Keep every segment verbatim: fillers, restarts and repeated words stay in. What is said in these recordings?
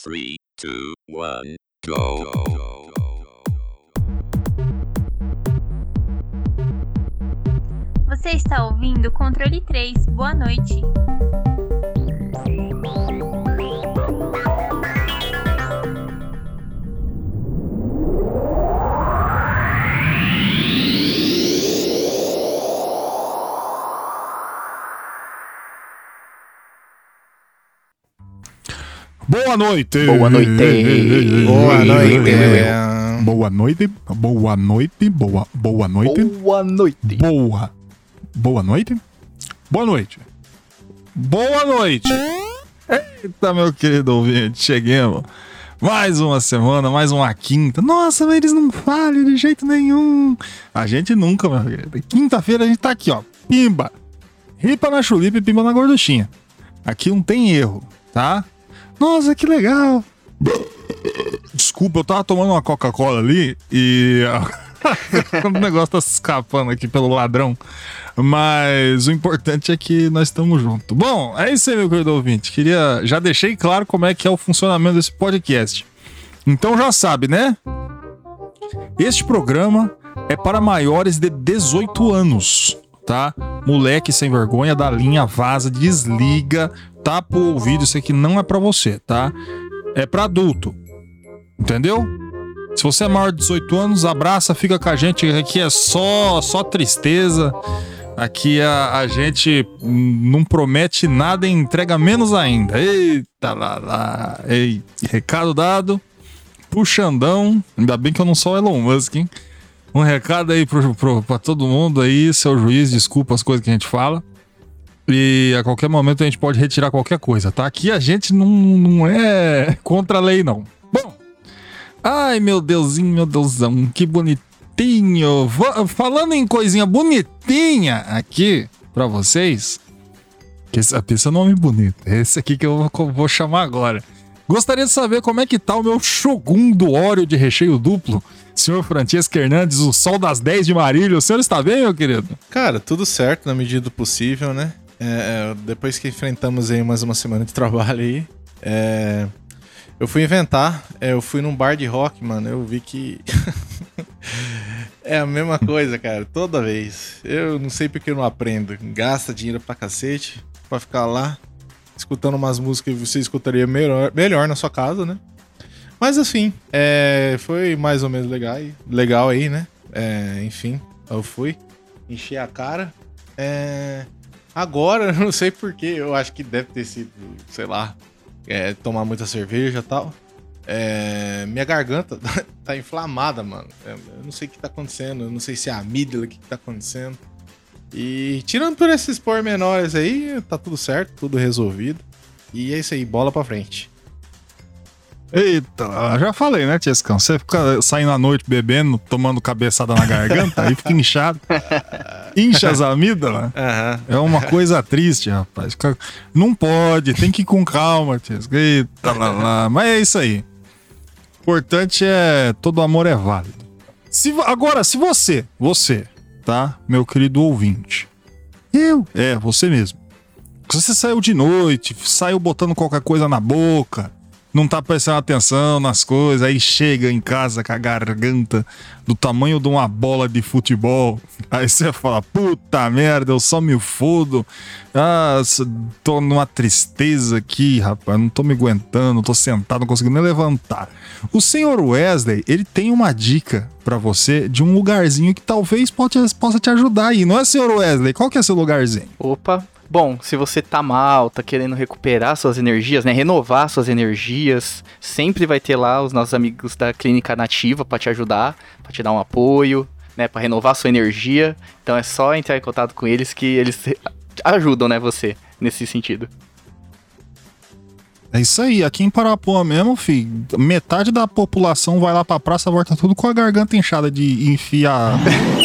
three, two, one, go. Você está ouvindo Controle três. Boa noite. Boa noite. Boa noite. Boa noite. Boa noite. Boa noite. Boa boa noite. Boa noite. Boa. Boa noite. Boa noite. Boa noite. Eita, meu querido ouvinte, cheguemos. Mais uma semana, mais uma quinta. Nossa, mas eles não falham de jeito nenhum. A gente nunca, meu querido. Quinta-feira a gente tá aqui, ó. Pimba. Ripa na chulipa e pimba na gorduchinha. Aqui não tem erro, tá? Nossa, que legal. Desculpa, eu tava tomando uma Coca-Cola ali e o negócio tá se escapando aqui pelo ladrão. Mas o importante é que nós estamos juntos. Bom, é isso aí, meu querido ouvinte. Queria... Já deixei claro como é que é o funcionamento desse podcast. Então já sabe, né? Este programa é para maiores de dezoito anos, tá? Moleque sem vergonha, da linha, vaza, desliga, tapa o ouvido, isso aqui não é pra você, tá? É pra adulto, entendeu? Se você é maior de dezoito anos, abraça, fica com a gente, aqui é só, só tristeza, aqui a, a gente não promete nada e entrega menos ainda. Eita lá lá, ei, recado dado, puxandão, ainda bem que eu não sou o Elon Musk, hein? Um recado aí pro, pro, pra todo mundo aí, seu juiz, desculpa as coisas que a gente fala. E a qualquer momento a gente pode retirar qualquer coisa, tá? Aqui a gente não, não é contra a lei, não. Bom, ai meu Deusinho, meu Deusão, que bonitinho. V- falando em coisinha bonitinha aqui pra vocês, que esse, esse é um nome bonito, esse aqui que eu vou, vou chamar agora. Gostaria de saber como é que tá o meu Shogun do Oreo de recheio duplo, senhor Francesco Hernandes, o sol das dez de Marília. O senhor está bem, meu querido? Cara, tudo certo na medida do possível, né? É, é, depois que enfrentamos aí mais uma semana de trabalho aí, é, eu fui inventar, é, eu fui num bar de rock, mano, eu vi que é a mesma coisa, cara, toda vez. Eu não sei porque eu não aprendo, gasta dinheiro pra cacete pra ficar lá escutando umas músicas que você escutaria melhor, melhor na sua casa, né? Mas assim, é, foi mais ou menos legal, legal aí, né? É, enfim, eu fui, enchi a cara. É, agora, não sei porquê, eu acho que deve ter sido, sei lá, é, tomar muita cerveja e tal. É, minha garganta tá inflamada, mano. É, eu não sei o que tá acontecendo, eu não sei se é a amígdala, o que, que tá acontecendo. E tirando por esses pormenores aí, tá tudo certo, tudo resolvido. E é isso aí, bola pra frente. Eita, já falei, né, Tiescão? Você fica saindo à noite bebendo, tomando cabeçada na garganta, aí fica inchado. Incha as amígdalas. Uhum. É uma coisa triste, rapaz. Não pode, tem que ir com calma, Tiescão. Eita, lá, lá. Mas é isso aí. O importante é todo amor é válido. Se, agora, se você, você, tá, meu querido ouvinte, eu, é, você mesmo. Se você saiu de noite, saiu botando qualquer coisa na boca, não tá prestando atenção nas coisas, aí chega em casa com a garganta do tamanho de uma bola de futebol, aí você fala, puta merda, eu só me fodo, ah, tô numa tristeza aqui, rapaz, não tô me aguentando, tô sentado, não consigo nem levantar. O senhor Wesley, ele tem uma dica pra você de um lugarzinho que talvez pode, possa te ajudar aí, não é, senhor Wesley? Qual que é seu lugarzinho? Opa! Bom, se você tá mal, tá querendo recuperar suas energias, né, renovar suas energias, sempre vai ter lá os nossos amigos da Clínica Nativa pra te ajudar, pra te dar um apoio, né, pra renovar sua energia. Então é só entrar em contato com eles que eles ajudam, né, você nesse sentido. É isso aí, aqui em Parapuã mesmo, filho, metade da população vai lá pra praça, volta tudo com a garganta inchada de enfiar...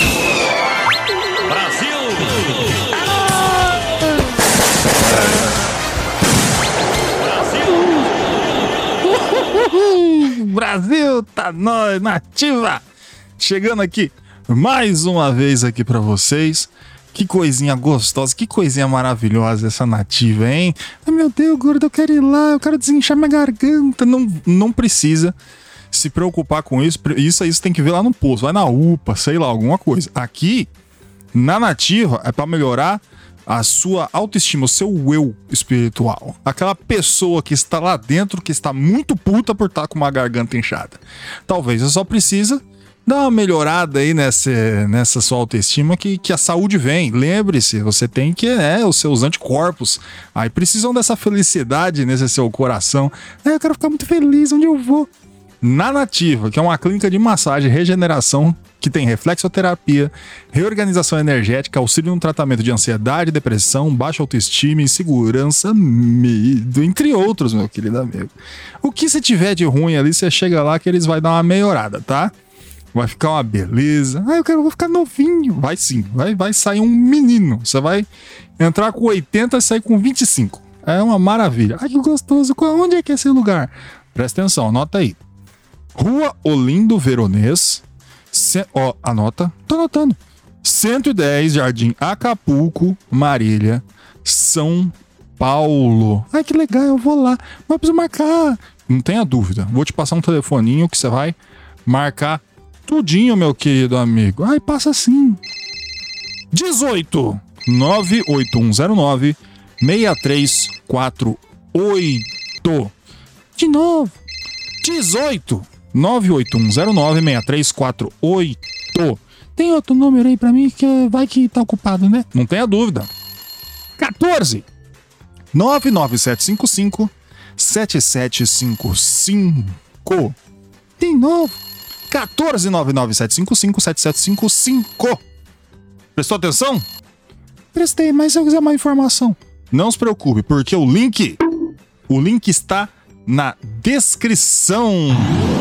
Brasil, tá nós, nativa! Chegando aqui mais uma vez aqui pra vocês. Que coisinha gostosa, que coisinha maravilhosa essa nativa, hein? Ai, meu Deus, gordo, eu quero ir lá, eu quero desinchar minha garganta. Não, não precisa se preocupar com isso. Isso aí você tem que ver lá no posto. Vai na U P A, sei lá, alguma coisa. Aqui, na nativa, é pra melhorar a sua autoestima, o seu eu espiritual. Aquela pessoa que está lá dentro, que está muito puta por estar com uma garganta inchada. Talvez você só precisa dar uma melhorada aí nessa, nessa sua autoestima que, que a saúde vem. Lembre-se, você tem que, né, os seus anticorpos. Aí precisam dessa felicidade nesse seu coração. É, eu quero ficar muito feliz, onde eu vou? Na Nativa, que é uma clínica de massagem e regeneração que tem reflexoterapia, reorganização energética, auxílio no tratamento de ansiedade, depressão, baixa autoestima, insegurança, medo, entre outros, meu querido amigo. O que você tiver de ruim ali, você chega lá que eles vão dar uma melhorada, tá? Vai ficar uma beleza. Ah, eu quero vou ficar novinho. Vai sim, vai, vai sair um menino. Você vai entrar com oitenta e sair com vinte e cinco. É uma maravilha. Ai, que gostoso. Onde é que é esse lugar? Presta atenção, anota aí. Rua Olindo Veronês. Ce... Ó, anota. Tô anotando. cento e dez, Jardim Acapulco, Marília, São Paulo. Ai, que legal, eu vou lá. Mas eu preciso marcar. Não tenha dúvida. Vou te passar um telefoninho que você vai marcar tudinho, meu querido amigo. Ai, passa assim. dezoito nove oito um zero nove seis três quatro oito. De novo. dezoito nove oito um zero nove seis três quatro oito. Tem outro número aí pra mim que vai que tá ocupado, né? Não tenha dúvida. quatorze nove nove sete cinco cinco sete sete cinco cinco. De novo. quatorze nove nove sete cinco cinco sete sete cinco cinco. Prestou atenção? Prestei, mas se eu quiser mais informação, não se preocupe, porque o link, o link está na descrição.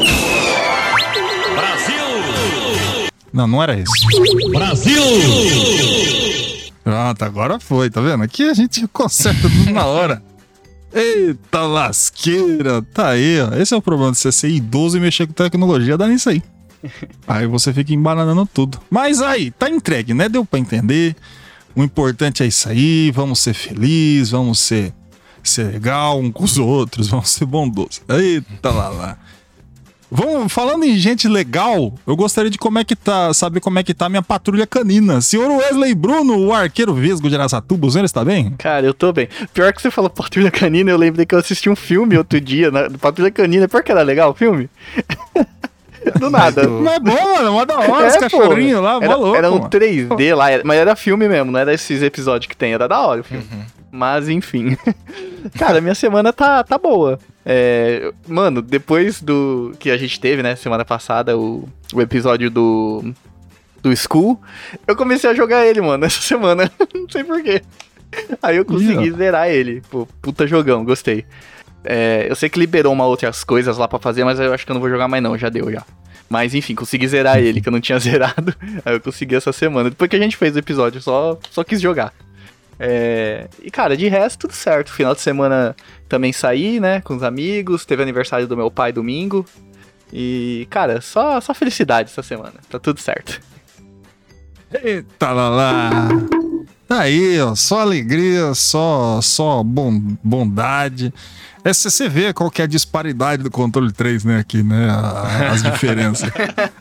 Brasil! Não, não era esse. Brasil! Pronto, agora foi, tá vendo? Aqui a gente conserta tudo na hora. Eita lasqueira, tá aí, ó. Esse é o problema de você ser idoso e mexer com tecnologia, dá nisso aí. Aí você fica embananando tudo. Mas aí, tá entregue, né? Deu pra entender. O importante é isso aí, vamos ser felizes, vamos ser, ser legal um com os outros, vamos ser bondosos. Eita lá lá. Vamos, falando em gente legal, eu gostaria de como é que tá, saber como é que tá minha patrulha canina. Senhor Wesley Bruno, o arqueiro vesgo de Araçatuba, o senhor está bem? Cara, eu tô bem. Pior que você falou Patrulha Canina, eu lembrei que eu assisti um filme outro dia, né? Patrulha Canina. Pior que era legal o filme? Do nada. Mas é bom, mano, mó da hora, É, os pô. cachorrinhos lá, mó Era, louco. era um mano. três D lá, era- mas era filme mesmo, não era esses episódios que tem, era da hora o filme. Mas enfim. Cara, minha semana tá, tá boa. É, mano, depois do que a gente teve, né, semana passada, o, o episódio do, do School, eu comecei a jogar ele, mano, essa semana. Não sei porquê. Aí eu consegui Ih, ó. zerar ele. Pô, puta jogão, gostei. É, eu sei que liberou uma outras coisas lá pra fazer, mas eu acho que eu não vou jogar mais não, já deu já. Mas enfim, consegui zerar ele, que eu não tinha zerado. Aí eu consegui essa semana. Depois que a gente fez o episódio, só, só quis jogar. É, e cara, de resto, tudo certo. Final de semana também saí, né, com os amigos. Teve aniversário do meu pai domingo. E, cara, só, só felicidade essa semana. Tá tudo certo. Eita lá lá. Tá aí, ó, só alegria, só, só bom, bondade. É, você vê qual que é a disparidade do controle três, né, aqui, né, a- as diferenças.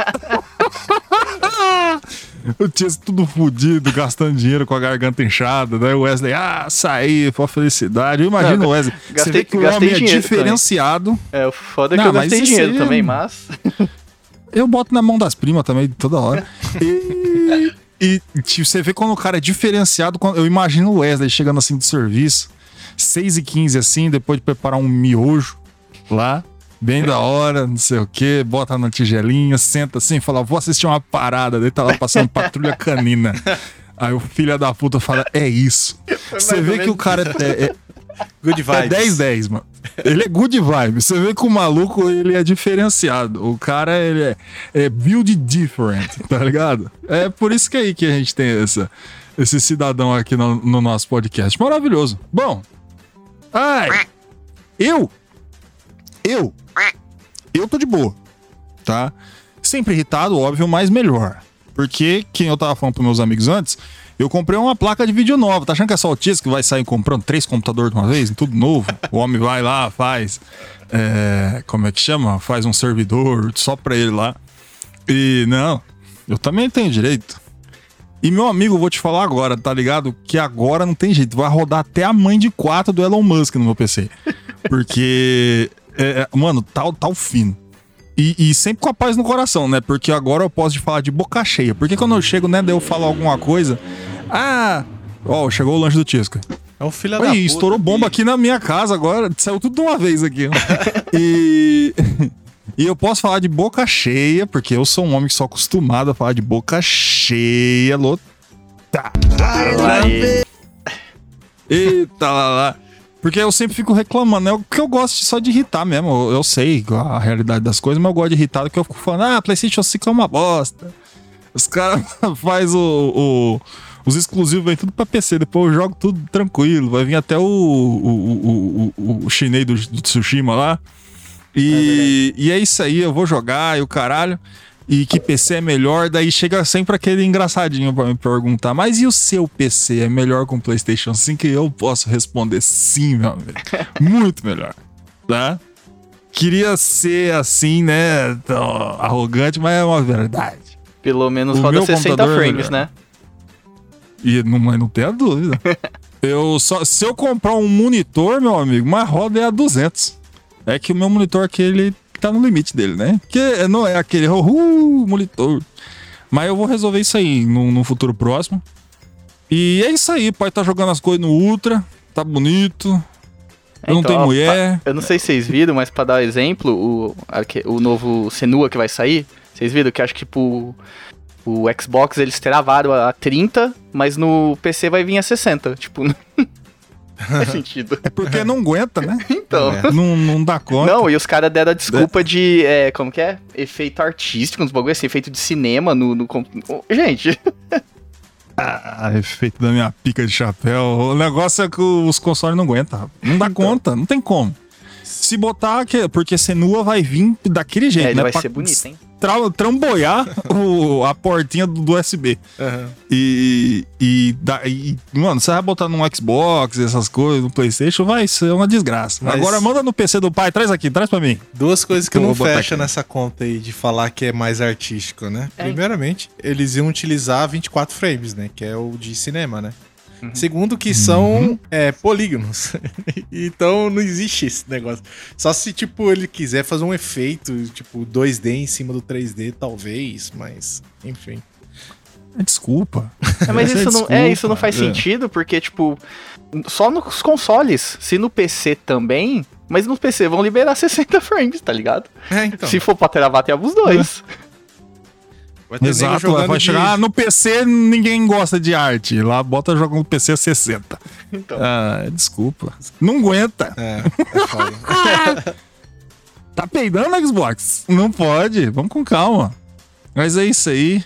Eu tinha tudo fudido, gastando dinheiro com a garganta inchada, né? O Wesley, ah, saí, foi uma felicidade. Eu imagino Não, o Wesley. Você gastei- vê que o gastei homem é dinheiro diferenciado. É, o foda é Não, que eu mas gastei isso dinheiro aí- também, mas... Eu boto na mão das primas também, toda hora. E, e tipo, você vê quando o cara é diferenciado. quando- Eu imagino o Wesley chegando assim do serviço, seis e quinze assim, depois de preparar um miojo lá, bem da hora, não sei o que, bota na tigelinha, senta assim, fala, vou assistir uma parada, daí tá lá passando Patrulha Canina. Aí o filho da puta fala, é isso. Você mais vê ou que o menos cara é, é, Good é vibes. dez dez, mano. Ele é good vibe. Você vê que o maluco, ele é diferenciado. O cara, ele é, é build different, tá ligado? É por isso que é aí que a gente tem essa, esse cidadão aqui no, no nosso podcast. Maravilhoso. Bom, ai, eu, eu, eu tô de boa, tá? Sempre irritado, óbvio, mas melhor. Porque, quem eu tava falando pros meus amigos antes, Eu comprei uma placa de vídeo nova. Tá achando que é só o Tisco que vai sair comprando três computadores de uma vez? Tudo novo. O homem vai lá, faz... É, como é que chama? Faz um servidor só pra ele lá. E não, eu também tenho direito. E meu amigo, eu vou te falar agora, tá ligado? Que agora não tem jeito. Vai rodar até a mãe de quatro do Elon Musk no meu P C. Porque, é, mano, tá, tá o fino. E, e sempre com a paz no coração, né? Porque agora eu posso te falar de boca cheia. Porque quando eu chego, né, daí eu falo alguma coisa... Ah, ó, chegou o lanche do Tisco. É um filho da Oi, puta. estourou bomba aqui na minha casa agora. Saiu tudo de uma vez aqui. Ó. e... e eu posso falar de boca cheia, porque eu sou um homem que sou acostumado a falar de boca cheia. Lota. Eita lá lá. Porque eu sempre fico reclamando, né? Porque eu gosto só de irritar mesmo. Eu, eu sei a realidade das coisas, mas eu gosto de irritar, porque eu fico falando, ah, PlayStation cinco é uma bosta. Os caras fazem o, o, os exclusivos, vem tudo pra P C. Depois eu jogo tudo tranquilo. Vai vir até o, o, o, o, o chinês do, do Tsushima lá. E é, e é isso aí, eu vou jogar e o caralho. E que P C é melhor? Daí chega sempre aquele engraçadinho pra me perguntar, mas e o seu P C é melhor com o PlayStation cinco? E eu posso responder sim, meu amigo. Muito melhor, tá? Queria ser assim, né, tão arrogante, mas é uma verdade. Pelo menos O roda meu sessenta computador é frames, melhor. né? E não, mas não tem a dúvida. eu só, se eu comprar um monitor, meu amigo, mas roda é a duzentos. É que o meu monitor aqui, ele tá no limite dele, né? Porque não é aquele uhul, monitor. Mas eu vou resolver isso aí no, no futuro próximo. E é isso aí, pai tá jogando as coisas no Ultra, tá bonito. Eu não Então, tenho ó, mulher. pra- eu não sei se vocês viram, mas pra dar exemplo, o, arque- o novo Senua que vai sair, vocês viram que acho que tipo, o Xbox eles travaram a trinta, mas no P C vai vir a sessenta. Tipo, não faz sentido. É porque não aguenta, né? Então. É. Não, não dá conta. Não, e os caras deram a desculpa de, é, como que é? Efeito artístico, uns bagulho assim, efeito de cinema no... no comp- Oh, gente, Ah, efeito da minha pica de chapéu. O negócio é que os consoles não aguentam. rapaz. Não dá conta, não tem como. Se botar, que- porque Senua vai vir daquele jeito, é, ele né? vai Pra ser bonito, hein? tra- tramboiar o- a portinha do, do U S B. Aham. E, e, da- e, mano, você vai botar num Xbox, essas coisas, no PlayStation, vai ser uma desgraça. Mas- Agora manda no P C do pai, traz aqui, traz pra mim. Duas coisas que Eu não vou botar fecham aqui. nessa conta aí de falar que é mais artístico, né? É. Primeiramente, eles iam utilizar vinte e quatro frames, né? Que é o de cinema, né? Uhum. Segundo, que são é, polígonos. Então não existe esse negócio. Só se, tipo, ele quiser fazer um efeito, tipo, dois D em cima do três D, talvez, mas, enfim. Desculpa. É, mas Essa é isso não, é, desculpa. isso não faz É. sentido, porque, tipo, só nos consoles, se no P C também, mas no P C vão liberar sessenta frames, tá ligado? É, então. Se for pra travar, tem os dois. Vai ter nego Exato, jogando vai de- chegar ah, no P C, ninguém gosta de arte. Lá bota jogo no P C sessenta. Então. Ah, desculpa. Não aguenta. É, é foda. Tá peidando no Xbox? Não pode, vamos com calma. Mas é isso aí.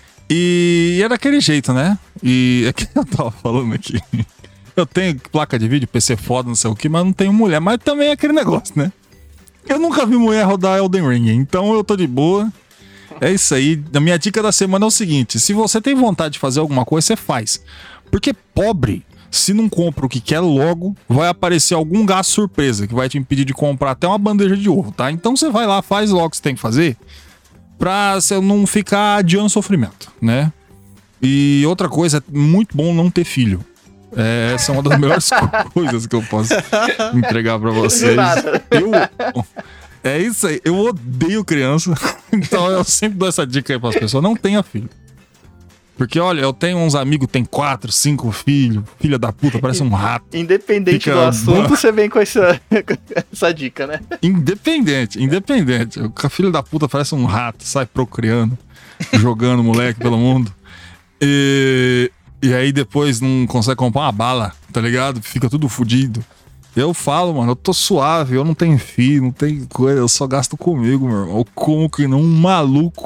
E é daquele jeito, né? E é que eu tava falando aqui. Eu tenho placa de vídeo, P C foda, não sei o que, mas não tenho mulher. Mas também é aquele negócio, né? Eu nunca vi mulher rodar Elden Ring, então eu tô de boa. É isso aí. A minha dica da semana é o seguinte: se você tem vontade de fazer alguma coisa, você faz. Porque pobre, se não compra o que quer logo, vai aparecer algum gasto surpresa que vai te impedir de comprar até uma bandeja de ovo, tá? Então você vai lá, faz logo o que você tem que fazer pra você não ficar adiando sofrimento, né? E outra coisa, é muito bom não ter filho. É, essa é uma das melhores coisas que eu posso entregar pra vocês. Nada. Eu, é isso aí, eu odeio criança. Então eu sempre dou essa dica aí pras pessoas: não tenha filho. Porque olha, eu tenho uns amigos que tem quatro, cinco filhos. Filha da puta, parece um rato. Independente Fica do assunto, você vem com essa, essa dica, né? Independente, independente. O filho da puta parece um rato, sai procriando, jogando moleque pelo mundo. E, e aí depois não consegue comprar uma bala, tá ligado? Fica tudo fudido. Eu falo, mano, eu tô suave, eu não tenho filho, não tenho coisa, eu só gasto comigo, meu irmão. Eu como que não um maluco.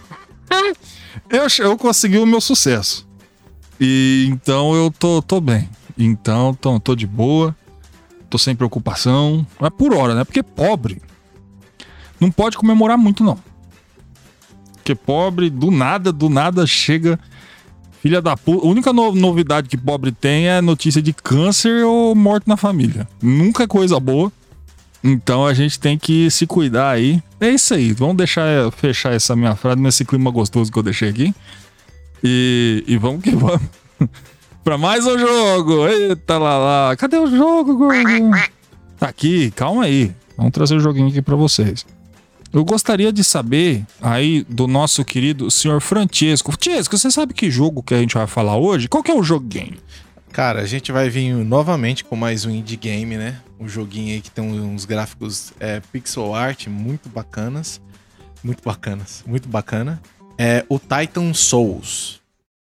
Eu, eu consegui o meu sucesso. E então eu tô, tô bem. Então tô, tô de boa. Tô sem preocupação. Mas por hora, né? Porque pobre não pode comemorar muito, não. Porque pobre, do nada, do nada chega Filha da puta. A única no- novidade que pobre tem é notícia de câncer ou morte na família. Nunca é coisa boa. Então a gente tem que se cuidar aí. É isso aí. Vamos deixar fechar essa minha frase nesse clima gostoso que eu deixei aqui. E, e vamos que vamos. Pra mais um jogo. Eita lá lá. Cadê o jogo, gordo? Tá aqui. Calma aí. Vamos trazer o joguinho aqui pra vocês. Eu gostaria de saber aí do nosso querido senhor Francesco. Francesco, você sabe que jogo que a gente vai falar hoje? Qual que é o joguinho? Cara, a gente vai vir novamente com mais um indie game, né? Um joguinho aí que tem uns gráficos é, pixel art muito bacanas. Muito bacanas, muito bacana. É o Titan Souls.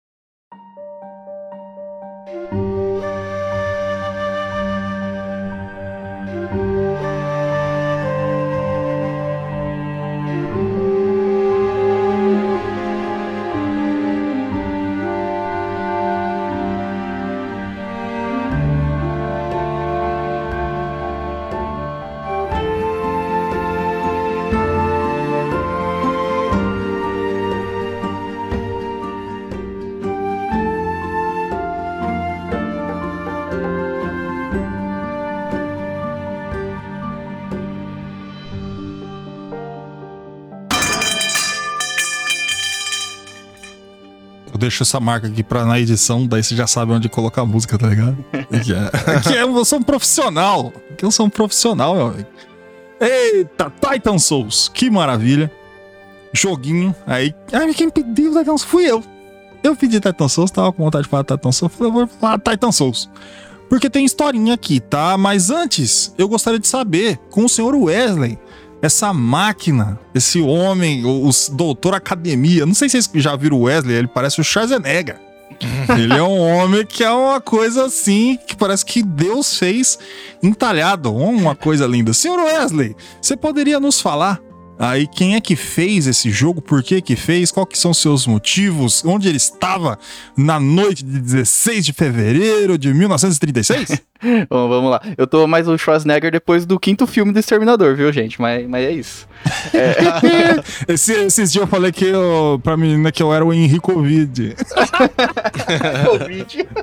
Eu deixo essa marca aqui pra, na edição, daí você já sabe onde colocar a música, tá ligado? Aqui é, aqui é, eu sou um profissional. Aqui eu sou um profissional, meu amigo. Eita, Titan Souls, que maravilha. Joguinho, aí... Ai, quem pediu Titan Souls? Fui eu. Eu pedi Titan Souls, tava com vontade de falar Titan Souls, falei, vou falar Titan Souls. Porque tem historinha aqui, tá? Mas antes, eu gostaria de saber, com o senhor Wesley, essa máquina, esse homem, o, o doutor Academia, não sei se vocês já viram o Wesley, ele parece o Schwarzenegger. Ele é um homem que é uma coisa assim, que parece que Deus fez entalhado, uma coisa linda. senhor Wesley, você poderia nos falar aí quem é que fez esse jogo, por que que fez, qual que são seus motivos, onde ele estava na noite de dezesseis de fevereiro de mil novecentos e trinta e seis? Bom, vamos lá. Eu tô mais o Schwarzenegger depois do quinto filme do Exterminador, viu, gente? Mas, mas é isso. É... Esse, esses dias eu falei que eu, pra menina que eu era o Henrique Covid. Covid.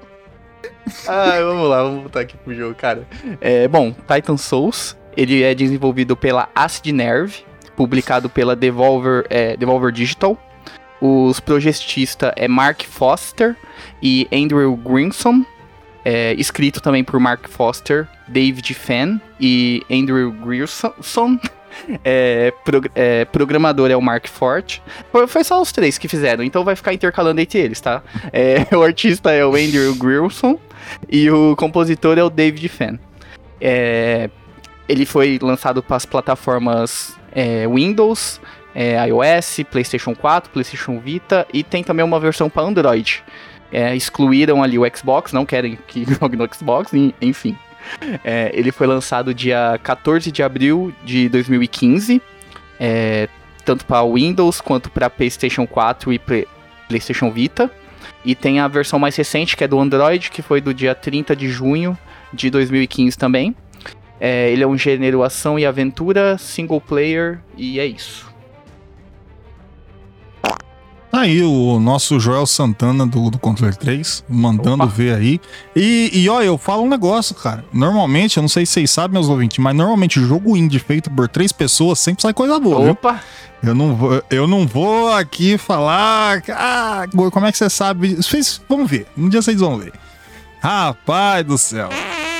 Ah, vamos lá, vamos voltar aqui pro jogo, cara. É, bom, Titan Souls, ele é desenvolvido pela Acid Nerve, publicado pela Devolver, é, Devolver Digital. Os projetistas é Mark Foster e Andrew Grimson. É, escrito também por Mark Foster, David Fenn e Andrew Grierson. É, pro, é, programador é o Mark Fort. Foi, foi só os três que fizeram, então vai ficar intercalando entre eles, tá? É, o artista é o Andrew Grierson e o compositor é o David Fenn. É, ele foi lançado para as plataformas é, Windows, é, iOS, PlayStation quatro, PlayStation Vita e tem também uma versão para Android. É, excluíram ali o Xbox, não querem que jogue no Xbox, enfim. É, ele foi lançado dia quatorze de abril de dois mil e quinze, é, tanto para Windows quanto para PlayStation quatro e Play, PlayStation Vita. E tem a versão mais recente, que é do Android, que foi do dia trinta de junho de dois mil e quinze também. É, ele é um gênero ação e aventura, single player, e é isso. Tá aí o nosso Joel Santana do, do Controle três, mandando Opa. ver aí. E, e ó, eu falo um negócio, cara. Normalmente, eu não sei se vocês sabem, meus ouvintes, mas normalmente jogo indie feito por três pessoas sempre sai coisa boa, Opa! Viu? Eu não vou, eu não vou aqui falar... Ah, como é que você sabe? Vocês, vamos ver, um dia vocês vão ver. Rapaz do céu.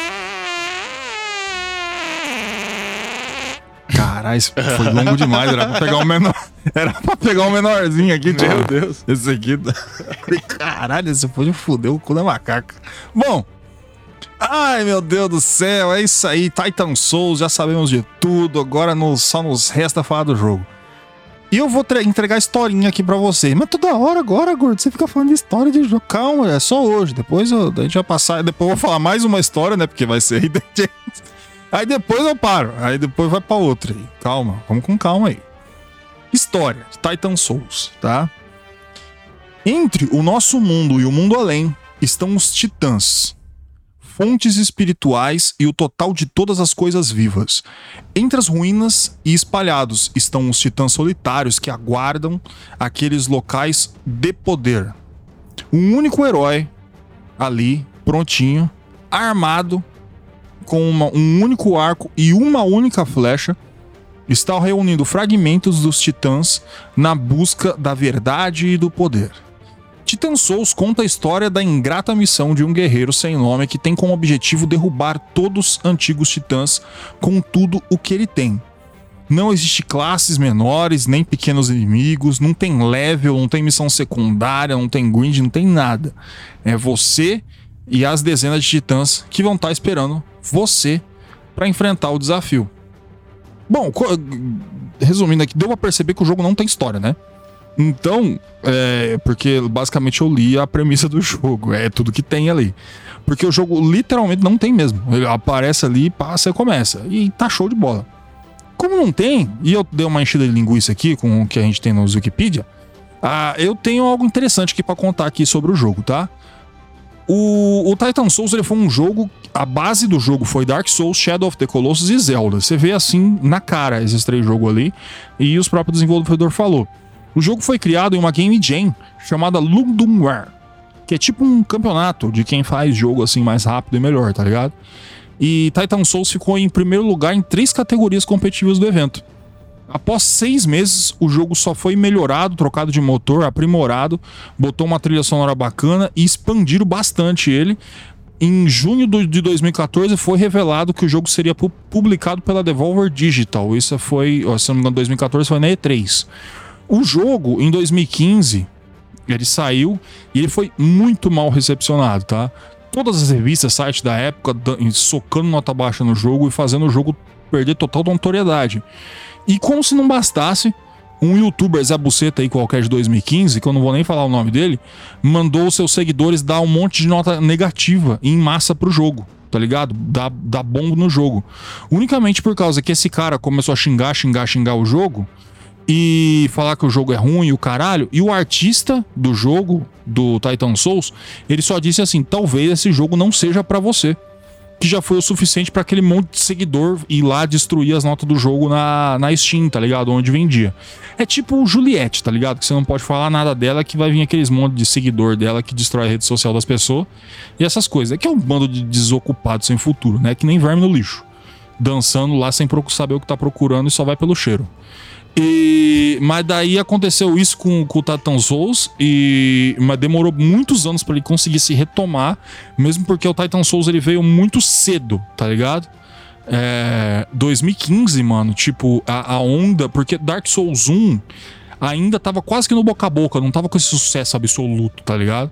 Caralho, foi longo demais, era pra pegar um menor. Era pra pegar um menorzinho aqui, tio. Meu Deus. Esse aqui. Caralho, esse foi de fuder o cu da macaca. Bom. Ai, meu Deus do céu, é isso aí. Titan Souls, já sabemos de tudo. Agora nos, só nos resta falar do jogo. E eu vou entregar a historinha aqui pra vocês. Mas toda hora agora, gordo, você fica falando de história de jogo. Calma, é só hoje. Depois eu, a gente vai passar. Depois eu vou falar mais uma história, né? Porque vai ser aí. Aí depois eu paro. Aí depois vai pra outra aí. Calma, vamos com calma aí. História de Titan Souls, tá? Entre o nosso mundo e o mundo além estão os titãs, fontes espirituais e o total de todas as coisas vivas. Entre as ruínas e espalhados estão os titãs solitários que aguardam aqueles locais de poder. Um único herói ali, prontinho, armado, com uma, um único arco e uma única flecha, está reunindo fragmentos dos titãs na busca da verdade e do poder. Titan Souls conta a história da ingrata missão de um guerreiro sem nome que tem como objetivo derrubar todos os antigos titãs com tudo o que ele tem. Não existe classes menores, nem pequenos inimigos, não tem level, não tem missão secundária, não tem grind, não tem nada. É você e as dezenas de titãs que vão estar esperando você para enfrentar o desafio. Bom, resumindo aqui, deu pra perceber que o jogo não tem história, né? Então, é, porque basicamente eu li a premissa do jogo, é tudo que tem ali. Porque o jogo literalmente não tem mesmo. Ele aparece ali, passa e começa. E tá show de bola. Como não tem, e eu dei uma enchida de linguiça aqui com o que a gente tem no Wikipedia, ah, eu tenho algo interessante aqui pra contar aqui sobre o jogo, tá? O, o Titan Souls ele foi um jogo, a base do jogo foi Dark Souls, Shadow of the Colossus e Zelda. Você vê assim na cara esses três jogos ali, e os próprios desenvolvedores falou. O jogo foi criado em uma game jam chamada Ludumware, que é tipo um campeonato de quem faz jogo assim mais rápido e melhor, tá ligado? E Titan Souls ficou em primeiro lugar em três categorias competitivas do evento. Após seis meses, o jogo só foi melhorado, trocado de motor, aprimorado, botou uma trilha sonora bacana e expandiram bastante ele. Em junho de dois mil e catorze foi revelado que o jogo seria publicado pela Devolver Digital. Isso foi, se não me engano, dois mil e catorze foi na E três. O jogo, em dois mil e quinze, ele saiu e ele foi muito mal recepcionado, tá? Todas as revistas, sites da época, socando nota baixa no jogo e fazendo o jogo perder total notoriedade. E como se não bastasse, um youtuber Zé Buceta aí qualquer de dois mil e quinze, que eu não vou nem falar o nome dele, mandou os seus seguidores dar um monte de nota negativa em massa pro jogo, tá ligado? Dar, dar bombo no jogo. Unicamente por causa que esse cara começou a xingar, xingar, xingar o jogo e falar que o jogo é ruim e o caralho. E o artista do jogo, do Titan Souls, ele só disse assim, talvez esse jogo não seja pra você. Que já foi o suficiente pra aquele monte de seguidor ir lá destruir as notas do jogo na, na Steam, tá ligado? Onde vendia. É tipo o Juliette, tá ligado? Que você não pode falar nada dela, que vai vir aqueles monte de seguidor dela que destrói a rede social das pessoas. E essas coisas. É que é um bando de desocupados sem futuro, né? Que nem verme no lixo. Dançando lá sem saber o que tá procurando e só vai pelo cheiro. E, mas daí aconteceu isso com, com o Titan Souls, e, mas demorou muitos anos pra ele conseguir se retomar, mesmo porque o Titan Souls ele veio muito cedo, tá ligado? É, dois mil e quinze, mano, tipo, a, a onda, porque Dark Souls um ainda tava quase que no boca a boca, não tava com esse sucesso absoluto, tá ligado?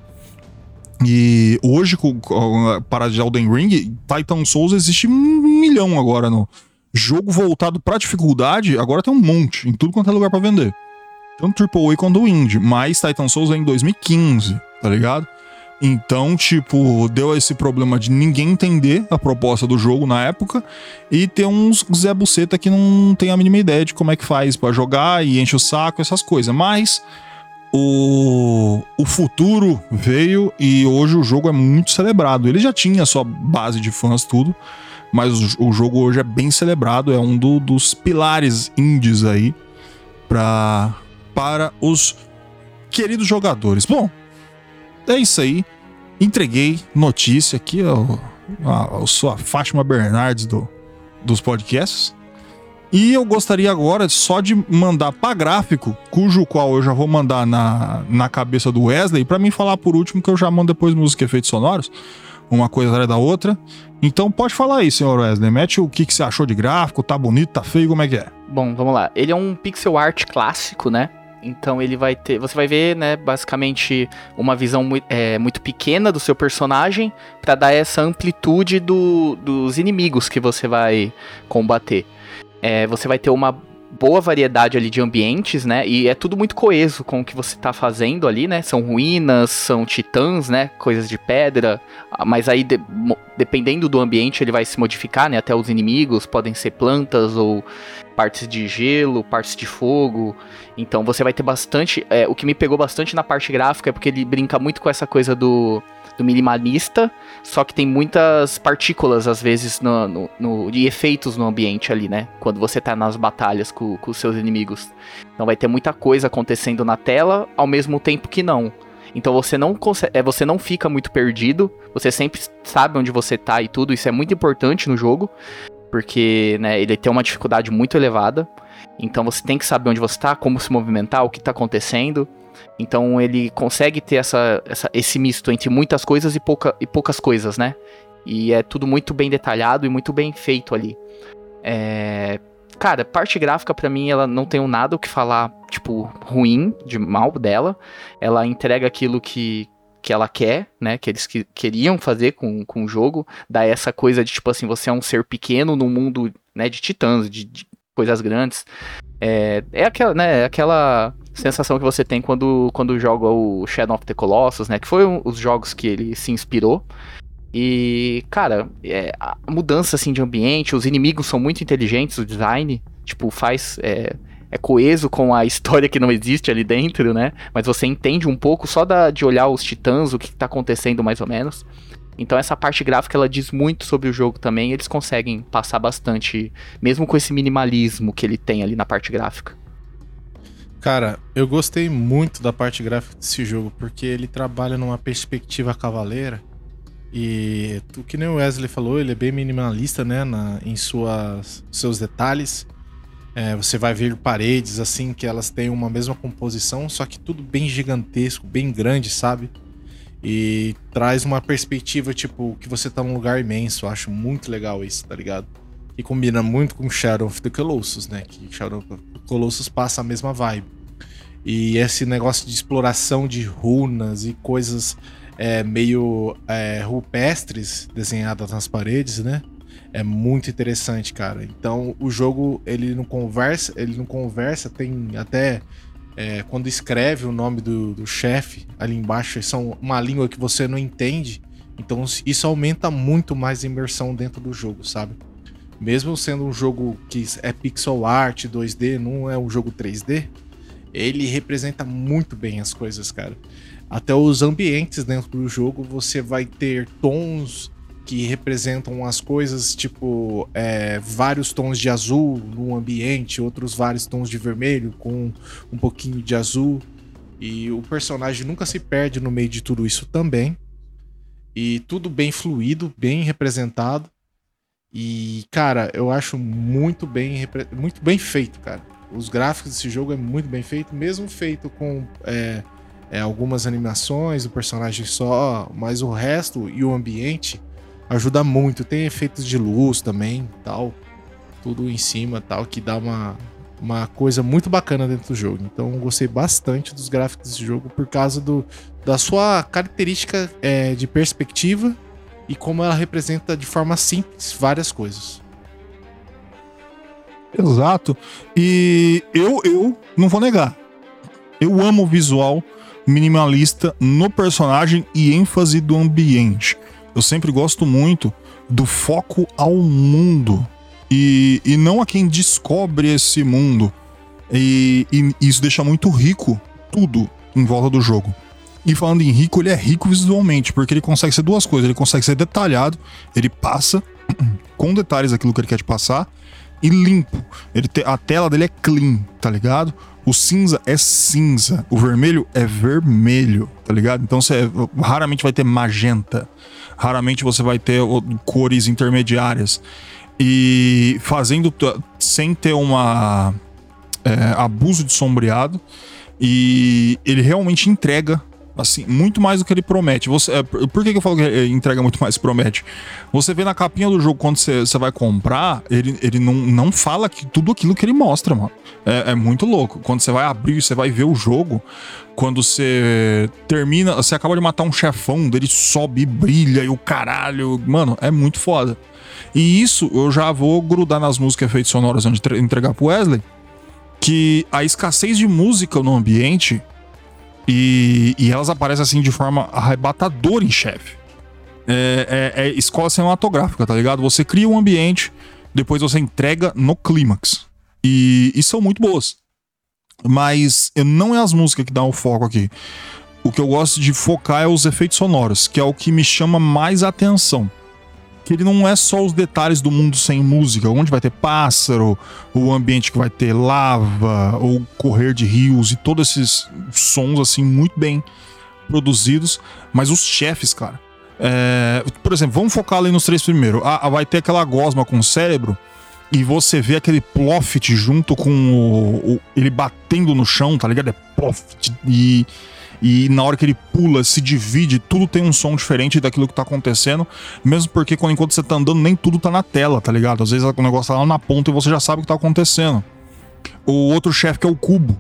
E hoje, com, com a parada de Elden Ring, Titan Souls existe um milhão agora no... Jogo voltado pra dificuldade, agora tem um monte, em tudo quanto é lugar pra vender. Tanto Triple A quanto o Indie. Mas Titan Souls é em dois mil e quinze, tá ligado? Então, tipo, deu esse problema de ninguém entender a proposta do jogo na época e ter uns Zé Buceta que não tem a mínima ideia de como é que faz pra jogar e enche o saco, essas coisas. Mas o, o futuro veio e hoje o jogo é muito celebrado. Ele já tinha a sua base de fãs, tudo. Mas o jogo hoje é bem celebrado, é um do, dos pilares indies aí pra, para os queridos jogadores. Bom, é isso aí. Entreguei notícia aqui, eu, eu sou a Fátima Bernardes do, dos podcasts. E eu gostaria agora só de mandar para gráfico, cujo qual eu já vou mandar na, na cabeça do Wesley, para mim falar por último, que eu já mando depois música e efeitos sonoros. Uma coisa atrás da outra. Então pode falar aí, senhor Wesley. Mete o que, que você achou de gráfico, tá bonito, tá feio, como é que é? Bom, vamos lá. Ele é um pixel art clássico, né? Então ele vai ter... Você vai ver, né, basicamente uma visão muito, é, muito pequena do seu personagem pra dar essa amplitude do, dos inimigos que você vai combater. É, você vai ter uma boa variedade ali de ambientes, né? E é tudo muito coeso com o que você tá fazendo ali, né? São ruínas, são titãs, né? Coisas de pedra. Mas aí, de, dependendo do ambiente, ele vai se modificar, né? Até os inimigos podem ser plantas ou partes de gelo, partes de fogo. Então você vai ter bastante... É, o que me pegou bastante na parte gráfica é porque ele brinca muito com essa coisa do... do minimalista, só que tem muitas partículas, às vezes, no, no, no, de efeitos no ambiente ali, né? Quando você tá nas batalhas com, com os seus inimigos. Então vai ter muita coisa acontecendo na tela, ao mesmo tempo que não. Então você não consegue, é, você não fica muito perdido, você sempre sabe onde você tá e tudo, isso é muito importante no jogo, porque, né, ele tem uma dificuldade muito elevada, então você tem que saber onde você tá, como se movimentar, o que tá acontecendo. Então ele consegue ter essa, essa, esse misto entre muitas coisas e, pouca, e poucas coisas, né? E é tudo muito bem detalhado e muito bem feito ali. É... Cara, parte gráfica pra mim, ela não tem nada o que falar, tipo, ruim, de mal dela. Ela entrega aquilo que, que ela quer, né? Que eles que, queriam fazer com, com o jogo. Dá essa coisa de, tipo assim, você é um ser pequeno num mundo, né, de titãs, de, de coisas grandes. É, é aquela, né, aquela sensação que você tem quando, quando joga o Shadow of the Colossus, né? Que foi um, os jogos que ele se inspirou. E, cara, é, a mudança, assim, de ambiente, os inimigos são muito inteligentes, o design, tipo, faz... É, é coeso com a história que não existe ali dentro, né? Mas você entende um pouco só da, de olhar os titãs, o que tá acontecendo mais ou menos. Então essa parte gráfica, ela diz muito sobre o jogo também, eles conseguem passar bastante, mesmo com esse minimalismo que ele tem ali na parte gráfica. Cara, eu gostei muito da parte gráfica desse jogo, porque ele trabalha numa perspectiva cavaleira. E o que nem o Wesley falou, ele é bem minimalista, né, na, em suas, seus detalhes. É, você vai ver paredes assim, que elas têm uma mesma composição, só que tudo bem gigantesco, bem grande, sabe? E traz uma perspectiva, tipo, que você tá num lugar imenso. Eu acho muito legal isso, tá ligado? E combina muito com Shadow of the Colossus, né? Que Shadow of the Colossus passa a mesma vibe. E esse negócio de exploração de runas e coisas... É, meio é, rupestres desenhadas nas paredes, né? É muito interessante, cara. Então o jogo ele não conversa, ele não conversa, tem até é, quando escreve o nome do, do chefe ali embaixo, são uma língua que você não entende. Então isso aumenta muito mais a imersão dentro do jogo, sabe? Mesmo sendo um jogo que é pixel art, dois D, não é um jogo três D, ele representa muito bem as coisas, cara. Até os ambientes dentro do jogo, você vai ter tons que representam as coisas, tipo, é, vários tons de azul no ambiente, outros vários tons de vermelho com um pouquinho de azul. E o personagem nunca se perde no meio de tudo isso também. E tudo bem fluido, bem representado. E, cara, eu acho muito bem, muito bem feito, cara. Os gráficos desse jogo é muito bem feito, mesmo feito com... É, É, algumas animações, o personagem só, mas o resto e o ambiente ajuda muito. Tem efeitos de luz também, tal, tudo em cima, tal, que dá uma, uma coisa muito bacana dentro do jogo. Então eu gostei bastante dos gráficos desse jogo por causa do, da sua característica é, de perspectiva e como ela representa de forma simples várias coisas. Exato. E eu, eu não vou negar, eu amo o visual minimalista no personagem e ênfase do ambiente. Eu sempre gosto muito do foco ao mundo e, e não a quem descobre esse mundo. E, e isso deixa muito rico tudo em volta do jogo. E falando em rico, ele é rico visualmente, porque ele consegue ser duas coisas. Ele consegue ser detalhado, ele passa com detalhes aquilo que ele quer te passar, e limpo. Ele te, a tela dele é clean, tá ligado? O cinza é cinza, o vermelho é vermelho, tá ligado? Então você raramente vai ter magenta, raramente você vai ter cores intermediárias. E fazendo sem ter uma é, abuso de sombreado, e ele realmente entrega assim, muito mais do que ele promete. Você, é, por que, que eu falo que ele entrega muito mais do que promete? Você vê na capinha do jogo, quando você, você vai comprar, ele, ele não, não fala que tudo aquilo que ele mostra, mano. É, é muito louco. Quando você vai abrir, você vai ver o jogo, quando você termina, você acaba de matar um chefão, dele sobe e brilha e o caralho. Mano, é muito foda. E isso eu já vou grudar nas músicas efeitos sonoros antes de entregar pro Wesley, que a escassez de música no ambiente E, e elas aparecem assim de forma arrebatadora em chefe. É, é, é escola cinematográfica, tá ligado? Você cria um ambiente, depois você entrega no clímax. E, e são muito boas. Mas não é as músicas que dão o foco aqui. O que eu gosto de focar é os efeitos sonoros, que é o que me chama mais atenção. Que ele não é só os detalhes do mundo sem música, onde vai ter pássaro, o ambiente que vai ter lava, ou correr de rios, e todos esses sons assim muito bem produzidos, mas os chefes, cara. É, por exemplo, vamos focar ali nos três primeiros. Ah, vai ter aquela gosma com o cérebro e você vê aquele Plofit junto com o, o, ele batendo no chão, tá ligado? É Plofit. E, e na hora que ele pula, se divide, tudo tem um som diferente daquilo que tá acontecendo. Mesmo porque quando, enquanto você tá andando, nem tudo tá na tela, tá ligado? Às vezes o negócio tá lá na ponta e você já sabe o que tá acontecendo. O outro chefe que é o Cubo.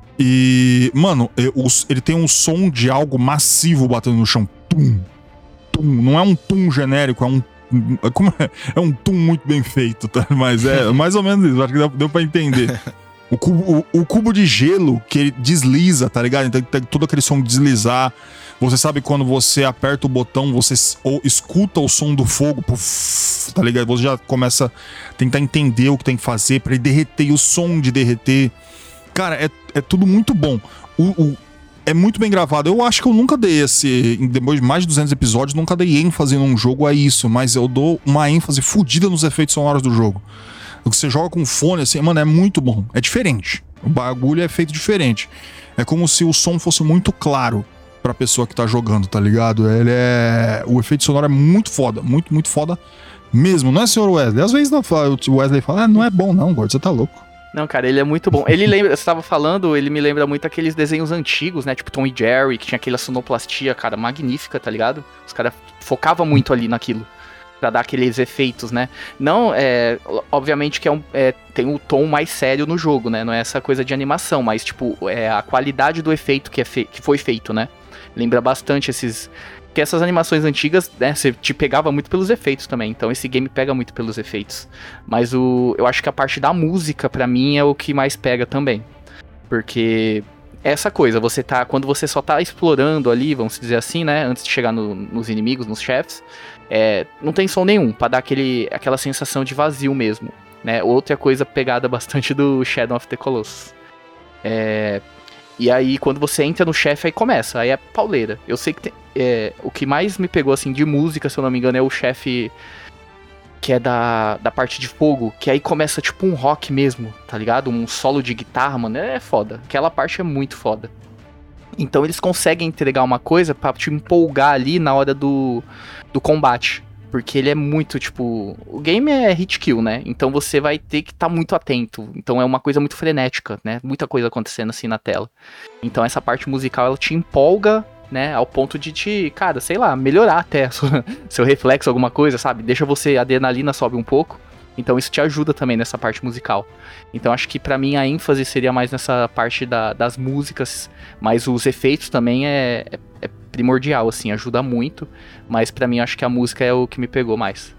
E, mano, ele tem um som de algo massivo batendo no chão. Tum, tum. Não é um tum genérico, é um. Como é? É um tum muito bem feito, tá? Mas é mais ou menos isso, acho que deu, deu pra entender. O cubo, o, o cubo de gelo que ele desliza, tá ligado? Então tem todo aquele som de deslizar. Você sabe quando você aperta o botão, você ou escuta o som do fogo, puff, tá ligado? Você já começa a tentar entender o que tem que fazer pra ele derreter, e o som de derreter. Cara, é, é tudo muito bom. O, o, é muito bem gravado. Eu acho que eu nunca dei esse... Depois de mais de duzentos episódios, nunca dei ênfase num jogo a isso. Mas eu dou uma ênfase fodida nos efeitos sonoros do jogo. O que você joga com fone, assim, mano, é muito bom. É diferente. O bagulho é feito diferente. É como se o som fosse muito claro pra pessoa que tá jogando, tá ligado? Ele é... O efeito sonoro é muito foda. Muito, muito foda mesmo. Não é, senhor Wesley? Às vezes não, o Wesley fala, ah, não é bom não, gordo, você tá louco. Não, cara, ele é muito bom. Ele lembra, você tava falando, ele me lembra muito aqueles desenhos antigos, né? Tipo Tom e Jerry, que tinha aquela sonoplastia, cara, magnífica, tá ligado? Os caras focavam muito ali naquilo, pra dar aqueles efeitos, né? Não, é... Obviamente que é um, é, tem um tom mais sério no jogo, né? Não é essa coisa de animação, mas, tipo, é a qualidade do efeito que, é fe... que foi feito, né? Lembra bastante esses... Porque essas animações antigas, né, você te pegava muito pelos efeitos também. Então esse game pega muito pelos efeitos. Mas o, eu acho que a parte da música, pra mim, é o que mais pega também. Porque essa coisa, você tá... Quando você só tá explorando ali, vamos dizer assim, né? Antes de chegar no, nos inimigos, nos chefes, é, não tem som nenhum, pra dar aquele, aquela sensação de vazio mesmo, né? Outra coisa pegada bastante do Shadow of the Colossus. É... E aí, quando você entra no chefe, aí começa, aí é pauleira. Eu sei que tem, é, o que mais me pegou, assim, de música, se eu não me engano, é o chefe que é da, da parte de fogo, que aí começa tipo um rock mesmo, tá ligado? Um solo de guitarra, mano, é foda. Aquela parte é muito foda. Então eles conseguem entregar uma coisa pra te empolgar ali na hora do, do combate. Porque ele é muito, tipo... O game é hit kill, né? Então você vai ter que estar tá muito atento. Então é uma coisa muito frenética, né? Muita coisa acontecendo assim na tela. Então essa parte musical, ela te empolga, né? Ao ponto de te, cara, sei lá, melhorar até sua, seu reflexo, alguma coisa, sabe? Deixa você, a adrenalina sobe um pouco. Então isso te ajuda também nessa parte musical. Então acho que pra mim a ênfase seria mais nessa parte da, das músicas. Mas os efeitos também é... é é primordial, assim, ajuda muito, mas pra mim acho que a música é o que me pegou mais.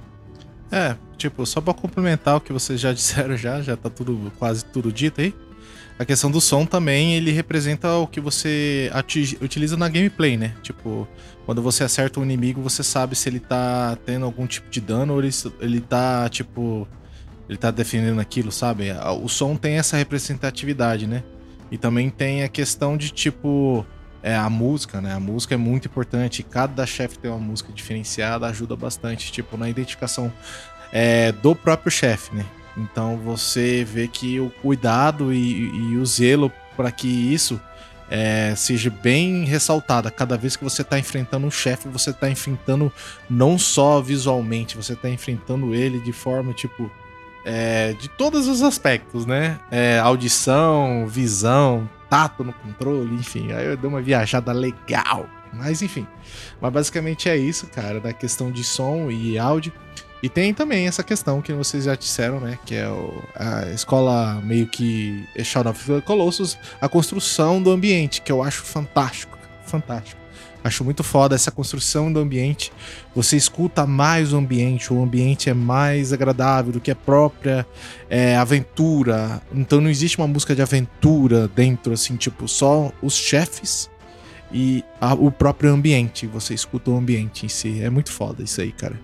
É, tipo, só pra complementar o que vocês já disseram já, já tá tudo, quase tudo dito aí, a questão do som também, ele representa o que você atinge, utiliza na gameplay, né? Tipo, quando você acerta um inimigo, você sabe se ele tá tendo algum tipo de dano ou ele, ele tá, tipo, ele tá defendendo aquilo, sabe? O som tem essa representatividade, né? E também tem a questão de, tipo... É a música, né? A música é muito importante. Cada chefe tem uma música diferenciada, ajuda bastante, tipo, na identificação é, do próprio chefe, né? Então você vê que o cuidado e, e o zelo para que isso é, seja bem ressaltado. Cada vez que você tá enfrentando um chefe, você tá enfrentando não só visualmente, você tá enfrentando ele de forma, tipo, é, de todos os aspectos, né? É, audição, visão, tato no controle, enfim, aí eu dei uma viajada legal, mas enfim, mas basicamente é isso, cara, da questão de som e áudio, e tem também essa questão que vocês já disseram, né, que é o, a escola meio que Shadow of the Colossus, a construção do ambiente, que eu acho fantástico, fantástico. Acho muito foda essa construção do ambiente. Você escuta mais o ambiente, o ambiente é mais agradável do que a própria é, aventura. Então não existe uma música de aventura dentro, assim, tipo, só os chefes e a, o próprio ambiente. Você escuta o ambiente em si. É muito foda isso aí, cara.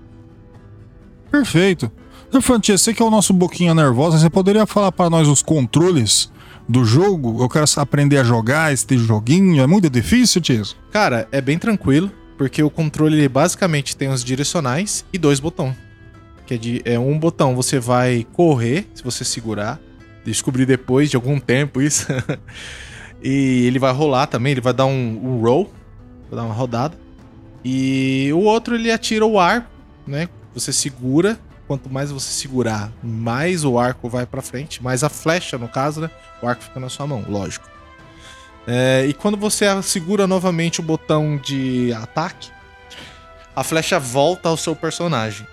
Perfeito. Infantia, você que é o nosso boquinha nervosa, você poderia falar para nós os controles do jogo? Eu quero aprender a jogar este joguinho. É muito difícil, tio? Cara, é bem tranquilo, porque o controle ele basicamente tem os direcionais e dois botões. Que é, de, é um botão, você vai correr, se você segurar. Descobri depois de algum tempo isso. E ele vai rolar também, ele vai dar um, um roll, vai dar uma rodada. E o outro ele atira o arco, né? Você segura, quanto mais você segurar, mais o arco vai pra frente, mais a flecha, no caso, né? O arco fica na sua mão, lógico. É, e quando você segura novamente o botão de ataque, a flecha volta ao seu personagem.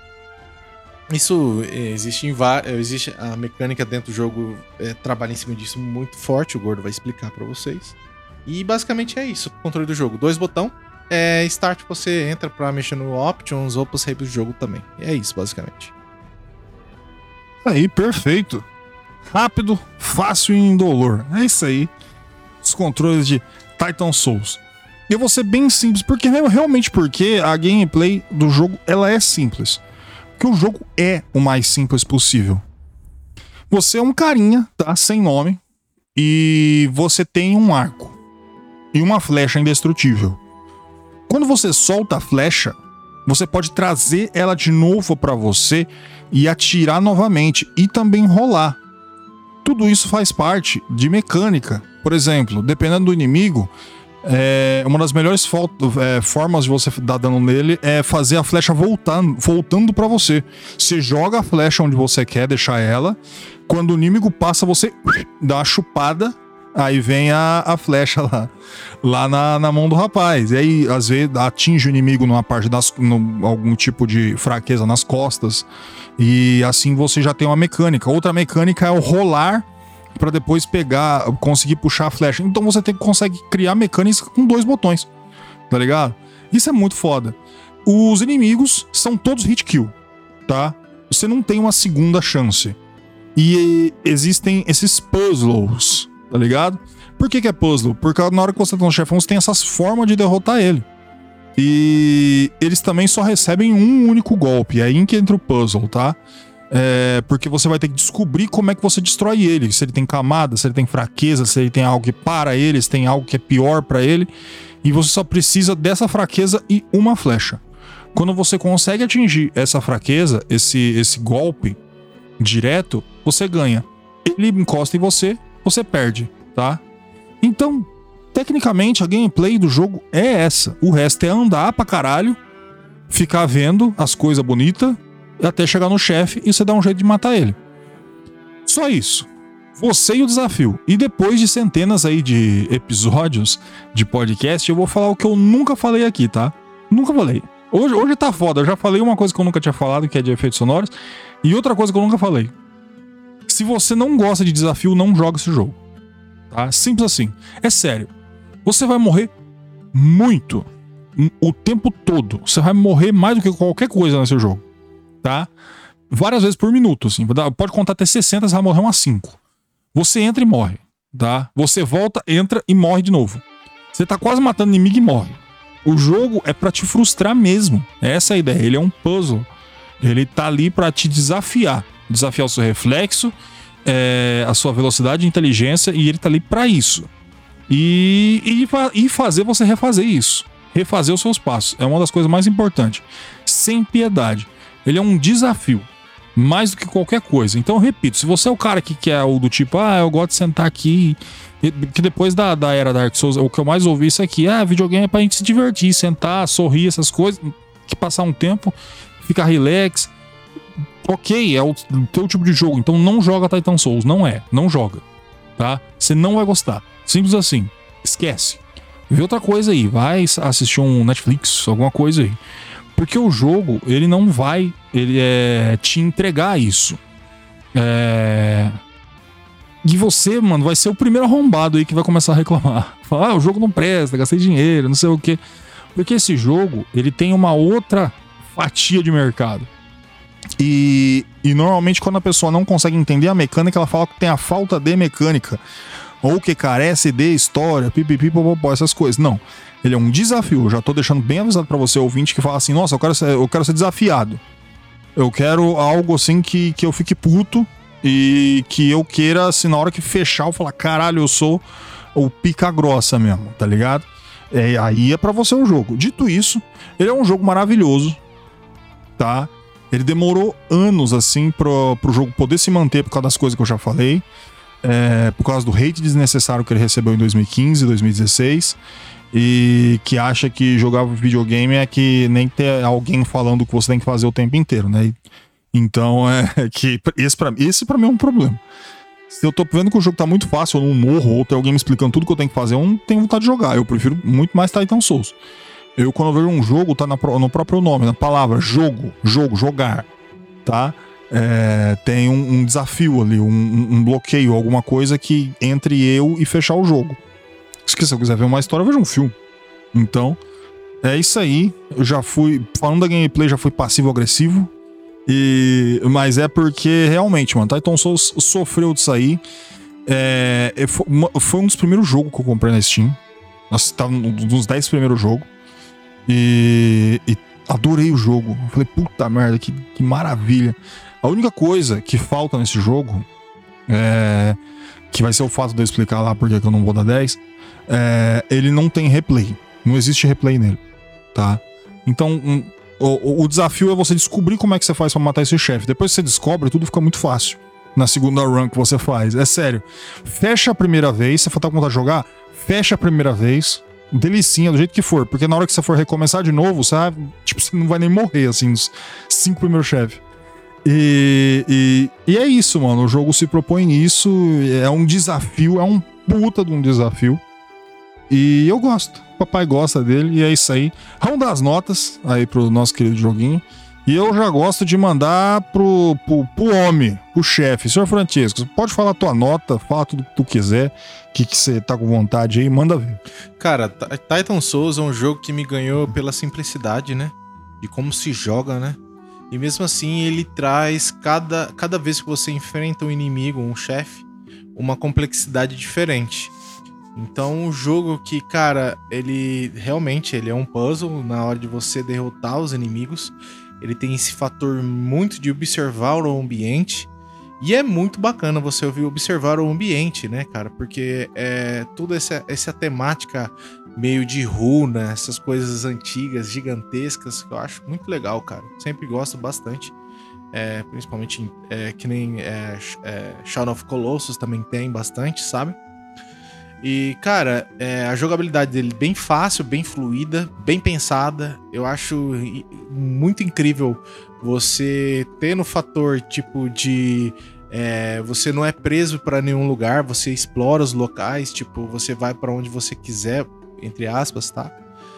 Isso existe em vários. Existe a mecânica dentro do jogo, é, trabalha em cima disso muito forte. O Gordo vai explicar pra vocês. E basicamente é isso, o controle do jogo. Dois botões. É, start você entra pra mexer no options ou pra sair do jogo também. É isso, basicamente. Aí, perfeito. Rápido, fácil e indolor. É isso aí. Os controles de Titan Souls. E eu vou ser bem simples, porque realmente porque a gameplay do jogo ela é simples. Porque o jogo é o mais simples possível. Você é um carinha, tá? Sem nome. E você tem um arco. E uma flecha indestrutível. Quando você solta a flecha, você pode trazer ela de novo para você e atirar novamente e também rolar. Tudo isso faz parte de mecânica. Por exemplo, dependendo do inimigo, é, uma das melhores é, formas de você dar dano nele é fazer a flecha voltando, voltando para você. Você joga a flecha onde você quer deixar ela. Quando o inimigo passa, você dá uma chupada. Aí vem a, a flecha lá, lá na, na mão do rapaz. E aí, às vezes, atinge o inimigo numa parte das. No, algum tipo de fraqueza nas costas. E assim você já tem uma mecânica. Outra mecânica é o rolar para depois pegar, conseguir puxar a flecha. Então você tem, consegue criar mecânicas com dois botões. Tá ligado? Isso é muito foda. Os inimigos são todos hit kill, tá? Você não tem uma segunda chance. E existem esses puzzles. Tá ligado? Por que que é puzzle? Porque na hora que você tá no chefão, você tem essas formas de derrotar ele. E eles também só recebem um único golpe. É aí que entra o puzzle, tá? É porque você vai ter que descobrir como é que você destrói ele. Se ele tem camada, se ele tem fraqueza, se ele tem algo que para ele, se tem algo que é pior pra ele. E você só precisa dessa fraqueza e uma flecha. Quando você consegue atingir essa fraqueza, esse, esse golpe direto, você ganha. Ele encosta em você, você perde, tá? Então, tecnicamente, a gameplay do jogo é essa. O resto é andar pra caralho, ficar vendo as coisas bonitas, até chegar no chefe e você dá um jeito de matar ele. Só isso. Você e o desafio. E depois de centenas aí de episódios de podcast, eu vou falar o que eu nunca falei aqui, tá? Nunca falei. Hoje, hoje tá foda. Eu já falei uma coisa que eu nunca tinha falado, que é de efeitos sonoros, e outra coisa que eu nunca falei. Se você não gosta de desafio, não joga esse jogo. Tá? Simples assim. É sério. Você vai morrer muito. O tempo todo. Você vai morrer mais do que qualquer coisa nesse jogo. Tá? Várias vezes por minuto. Assim. Pode contar até sessenta, você vai morrer umas cinco. Você entra e morre. Tá? Você volta, entra e morre de novo. Você tá quase matando inimigo e morre. O jogo é pra te frustrar mesmo. Essa é a ideia. Ele é um puzzle. Ele tá ali pra te desafiar. Desafiar o seu reflexo, é, a sua velocidade e inteligência, e ele tá ali pra isso. E, e, e fazer você refazer isso. Refazer os seus passos. É uma das coisas mais importantes. Sem piedade. Ele é um desafio. Mais do que qualquer coisa. Então, eu repito, se você é o cara que quer o do tipo, ah, eu gosto de sentar aqui. Que depois da, da era Dark Souls, o que eu mais ouvi isso aqui, ah, videogame é pra gente se divertir, sentar, sorrir, essas coisas, que passar um tempo, ficar relax. Ok, é o teu tipo de jogo, então não joga Titan Souls, não é, não joga, tá? Você não vai gostar, simples assim, esquece. Vê outra coisa aí, vai assistir um Netflix, alguma coisa aí. Porque o jogo, ele não vai ele é, te entregar isso. É... E você, mano, vai ser o primeiro arrombado aí que vai começar a reclamar. Falar, ah, o jogo não presta, gastei dinheiro, não sei o quê. Porque esse jogo, ele tem uma outra fatia de mercado. E, e normalmente quando a pessoa não consegue entender a mecânica, ela fala que tem a falta de mecânica. Ou que carece de história, pipipi, popopó, essas coisas. Não. Ele é um desafio. Eu já tô deixando bem avisado pra você, ouvinte, que fala assim, nossa, eu quero ser, eu quero ser desafiado. Eu quero algo assim que, que eu fique puto e que eu queira, assim, na hora que fechar, eu falar, caralho, eu sou o pica grossa mesmo, tá ligado? É, aí é pra você o jogo. Dito isso, ele é um jogo maravilhoso, tá? Ele demorou anos, assim, pro, pro jogo poder se manter por causa das coisas que eu já falei. é, por causa do hate desnecessário que ele recebeu em dois mil e quinze, dois mil e dezesseis, e que acha que jogar videogame é que nem ter alguém falando o que você tem que fazer o tempo inteiro, né? E, então, é que esse pra, esse pra mim é um problema. Se eu tô vendo que o jogo tá muito fácil, eu não morro, ou tem alguém me explicando tudo que eu tenho que fazer, eu não tenho vontade de jogar. Eu prefiro muito mais Titan Souls. Eu, quando eu vejo um jogo, tá na, no próprio nome, na palavra jogo, jogo, jogar, tá? É, tem um, um desafio ali, um, um bloqueio, alguma coisa que entre eu e fechar o jogo. Se eu quiser ver uma história, eu vejo um filme. Então, é isso aí. Eu já fui, falando da gameplay, já fui passivo-agressivo. E, mas é porque realmente, mano, Titan Souls sofreu disso aí. É, foi um dos primeiros jogos que eu comprei na Steam. Nossa, tava nos dez primeiros jogos. E, e adorei o jogo. Falei, puta merda, que, que maravilha. A única coisa que falta nesse jogo, é, que vai ser o fato de eu explicar lá porque eu não vou dar dez, é, ele não tem replay. Não existe replay nele, tá? Então, um, o, o desafio é você descobrir como é que você faz pra matar esse chefe. Depois que você descobre, tudo fica muito fácil na segunda run que você faz. É sério. Fecha a primeira vez, você for estar com vontade de jogar, fecha a primeira vez, delicinha, do jeito que for. Porque na hora que você for recomeçar de novo, você, tipo, você não vai nem morrer, assim, nos cinco primeiros chefes. E, e, e é isso, mano. O jogo se propõe nisso. É um desafio, é um puta de um desafio. E eu gosto. O papai gosta dele e é isso aí. Vamos dar as notas aí pro nosso querido joguinho. E eu já gosto de mandar pro, pro, pro homem, pro chefe. Senhor Francisco, pode falar a tua nota, fala tudo que tu quiser, o que você tá com vontade aí, manda ver. Cara, Titan Souls é um jogo que me ganhou pela simplicidade, né? De como se joga, né? E mesmo assim ele traz, cada, cada vez que você enfrenta um inimigo, um chefe, uma complexidade diferente. Então um jogo que, cara, ele realmente ele é um puzzle na hora de você derrotar os inimigos. Ele tem esse fator muito de observar o ambiente. E é muito bacana você ouvir observar o ambiente, né, cara? Porque é toda essa, essa temática meio de runa, essas coisas antigas, gigantescas, que eu acho muito legal, cara. Sempre gosto bastante. É, principalmente é, que nem é, é, Shadow of Colossus também tem bastante, sabe? E, cara, é, a jogabilidade dele bem fácil, bem fluida, bem pensada. Eu acho muito incrível você ter no fator, tipo, de... É, você não é preso pra nenhum lugar, você explora os locais, tipo, você vai pra onde você quiser, entre aspas, tá?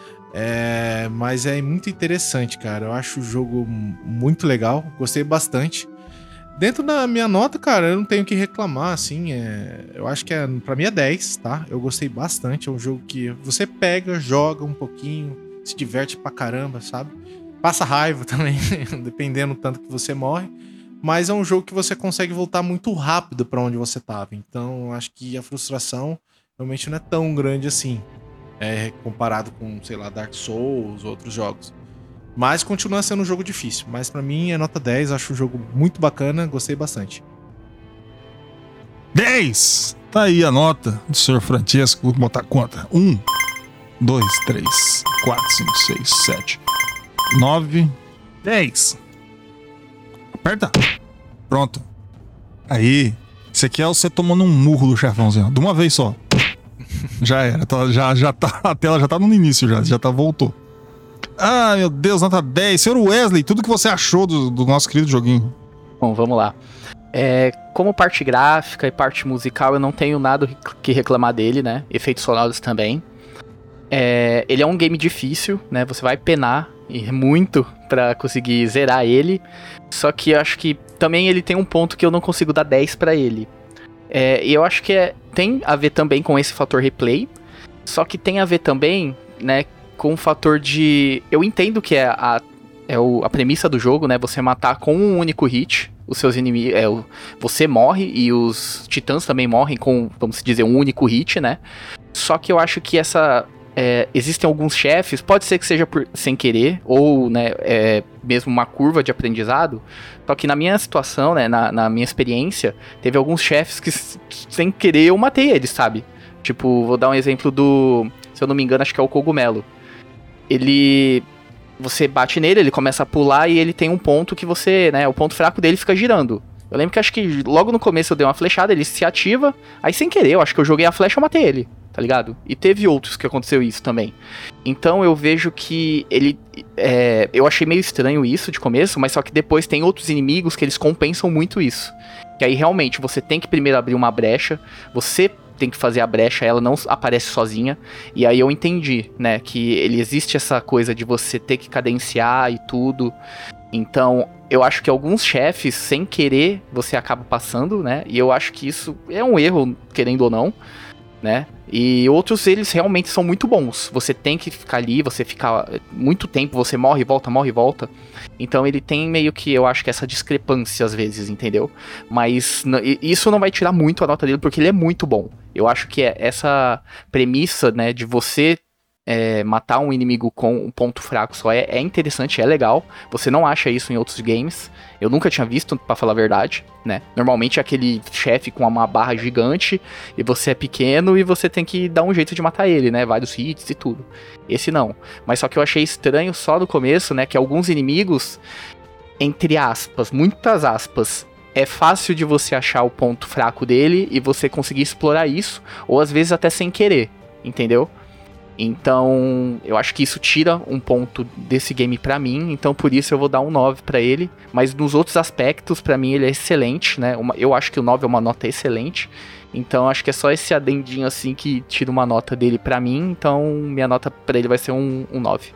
É, mas é muito interessante, cara. Eu acho o jogo muito legal, gostei bastante. Dentro da minha nota, cara, eu não tenho o que reclamar, assim, é... eu acho que é, pra mim é dez, tá? Eu gostei bastante, é um jogo que você pega, joga um pouquinho, se diverte pra caramba, sabe? Passa raiva também, dependendo do tanto que você morre, mas é um jogo que você consegue voltar muito rápido pra onde você tava, então eu acho que a frustração realmente não é tão grande assim, é, comparado com, sei lá, Dark Souls, outros jogos. Mas continua sendo um jogo difícil. Mas pra mim é nota dez, acho um jogo muito bacana, gostei bastante. dez! Tá aí a nota do senhor Francisco. Vou botar conta. um, dois, três, quatro, cinco, seis, sete, nove, dez. Aperta. Pronto. Aí. Esse aqui é você tomando um murro do chefãozinho. De uma vez só. Já era. Já, já tá, a tela já tá no início, já, já tá, voltou. Ah, meu Deus, nota dez. Senhor Wesley, tudo que você achou do, do nosso querido joguinho? Bom, vamos lá. É, como parte gráfica e parte musical, eu não tenho nada que reclamar dele, né? Efeitos sonoros também. É, ele é um game difícil, né? Você vai penar e muito pra conseguir zerar ele. Só que eu acho que também ele tem um ponto que eu não consigo dar dez pra ele. É, e eu acho que é, tem a ver também com esse fator replay. Só que tem a ver também, né, com o fator de... Eu entendo que é a, é o, a premissa do jogo, né? Você matar com um único hit os seus inimigos. É, o, você morre e os titãs também morrem com, vamos dizer, um único hit, né? Só que eu acho que essa... É, existem alguns chefes, pode ser que seja por, sem querer, ou, né, é, mesmo uma curva de aprendizado. Só que na minha situação, né, na, na minha experiência, teve alguns chefes que, sem querer, eu matei eles, sabe? Tipo, vou dar um exemplo do... Se eu não me engano, acho que é o cogumelo. Ele... Você bate nele, ele começa a pular e ele tem um ponto que você, né, o ponto fraco dele fica girando. Eu lembro que acho que logo no começo eu dei uma flechada, ele se ativa, aí sem querer, eu acho que eu joguei a flecha e eu matei ele, tá ligado? E teve outros que aconteceu isso também. Então eu vejo que ele... É, eu achei meio estranho isso de começo, mas só que depois tem outros inimigos que eles compensam muito isso. Que aí realmente você tem que primeiro abrir uma brecha, você tem que fazer a brecha, ela não aparece sozinha. E aí eu entendi, né, que ele existe essa coisa de você ter que cadenciar e tudo. Então, eu acho que alguns chefes, sem querer, você acaba passando, né? E eu acho que isso é um erro, querendo ou não, né? E outros, eles realmente são muito bons. Você tem que ficar ali, você fica muito tempo, você morre e volta, morre e volta. Então ele tem meio que, eu acho que essa discrepância às vezes, entendeu? Mas n- isso não vai tirar muito a nota dele, porque ele é muito bom. Eu acho que é essa premissa, né, de você é, matar um inimigo com um ponto fraco só é, é interessante, é legal. Você não acha isso em outros games. Eu nunca tinha visto, pra falar a verdade, né? Normalmente é aquele chefe com uma barra gigante e você é pequeno e você tem que dar um jeito de matar ele, né? Vários hits e tudo. Esse não. Mas só que eu achei estranho só no começo, né? Que alguns inimigos, entre aspas, muitas aspas, é fácil de você achar o ponto fraco dele e você conseguir explorar isso, ou às vezes até sem querer, entendeu? Então, eu acho que isso tira um ponto desse game pra mim, então por isso eu vou dar um nove pra ele, mas nos outros aspectos, pra mim ele é excelente, né? Uma, eu acho que o nove é uma nota excelente, então acho que é só esse adendinho assim que tira uma nota dele pra mim, então minha nota pra ele vai ser um, um nove.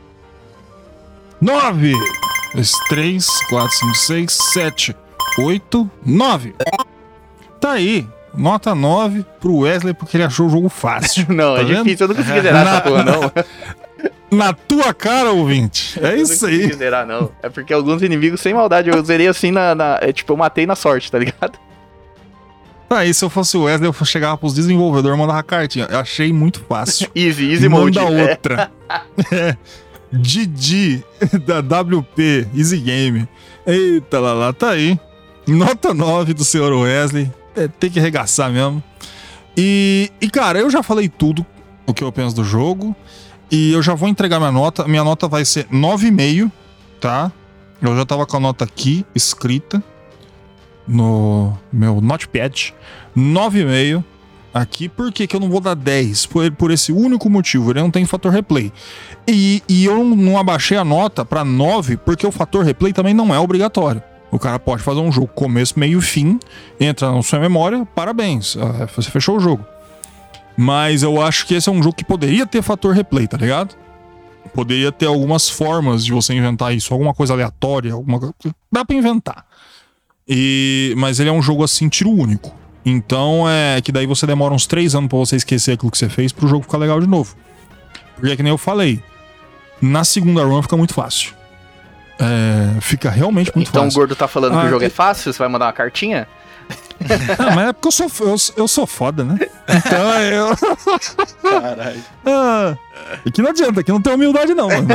nove! dois, três, quatro, cinco, seis, sete, oito, nove! Tá aí! Nota nove pro Wesley porque ele achou o jogo fácil. Não, tá é vendo? difícil, eu não consegui zerar essa porra, não. Na tua cara, ouvinte. É Eu isso não consegui aí. zerar, não. É porque alguns inimigos, sem maldade, eu zerei assim na... na é, tipo, eu matei na sorte, tá ligado? Tá aí, se eu fosse o Wesley, eu chegava pros desenvolvedores e mandava cartinha. Eu achei muito fácil. Easy, easy mode. Manda É. outra. É. Didi, da W P, Easy Game. Eita lá lá, tá aí. Nota nove do senhor Wesley. É, tem que arregaçar mesmo. E, e, cara, eu já falei tudo o que eu penso do jogo. E eu já vou entregar minha nota. Minha nota vai ser nove vírgula cinco, tá? Eu já tava com a nota aqui, escrita no meu notepad. nove vírgula cinco aqui. Por que que eu não vou dar dez? Por, por esse único motivo. Ele não tem fator replay. E, e eu não abaixei a nota pra nove porque o fator replay também não é obrigatório. O cara pode fazer um jogo começo, meio e fim, entra na sua memória, parabéns, você fechou o jogo. Mas eu acho que esse é um jogo que poderia ter fator replay, tá ligado? Poderia ter algumas formas de você inventar isso, alguma coisa aleatória, alguma coisa... Dá pra inventar. E... Mas ele é um jogo assim, tiro único. Então é que daí você demora uns três anos pra você esquecer aquilo que você fez pro jogo ficar legal de novo. Porque é que nem eu falei, na segunda run fica muito fácil. É, fica realmente muito então fácil. o Gordo tá falando Ah, que o jogo e- é fácil? Você vai mandar uma cartinha? Ah, mas é porque eu sou, eu, eu sou foda, né? Então eu. Caralho. Ah, e que não adianta, que não tem humildade, não, mano.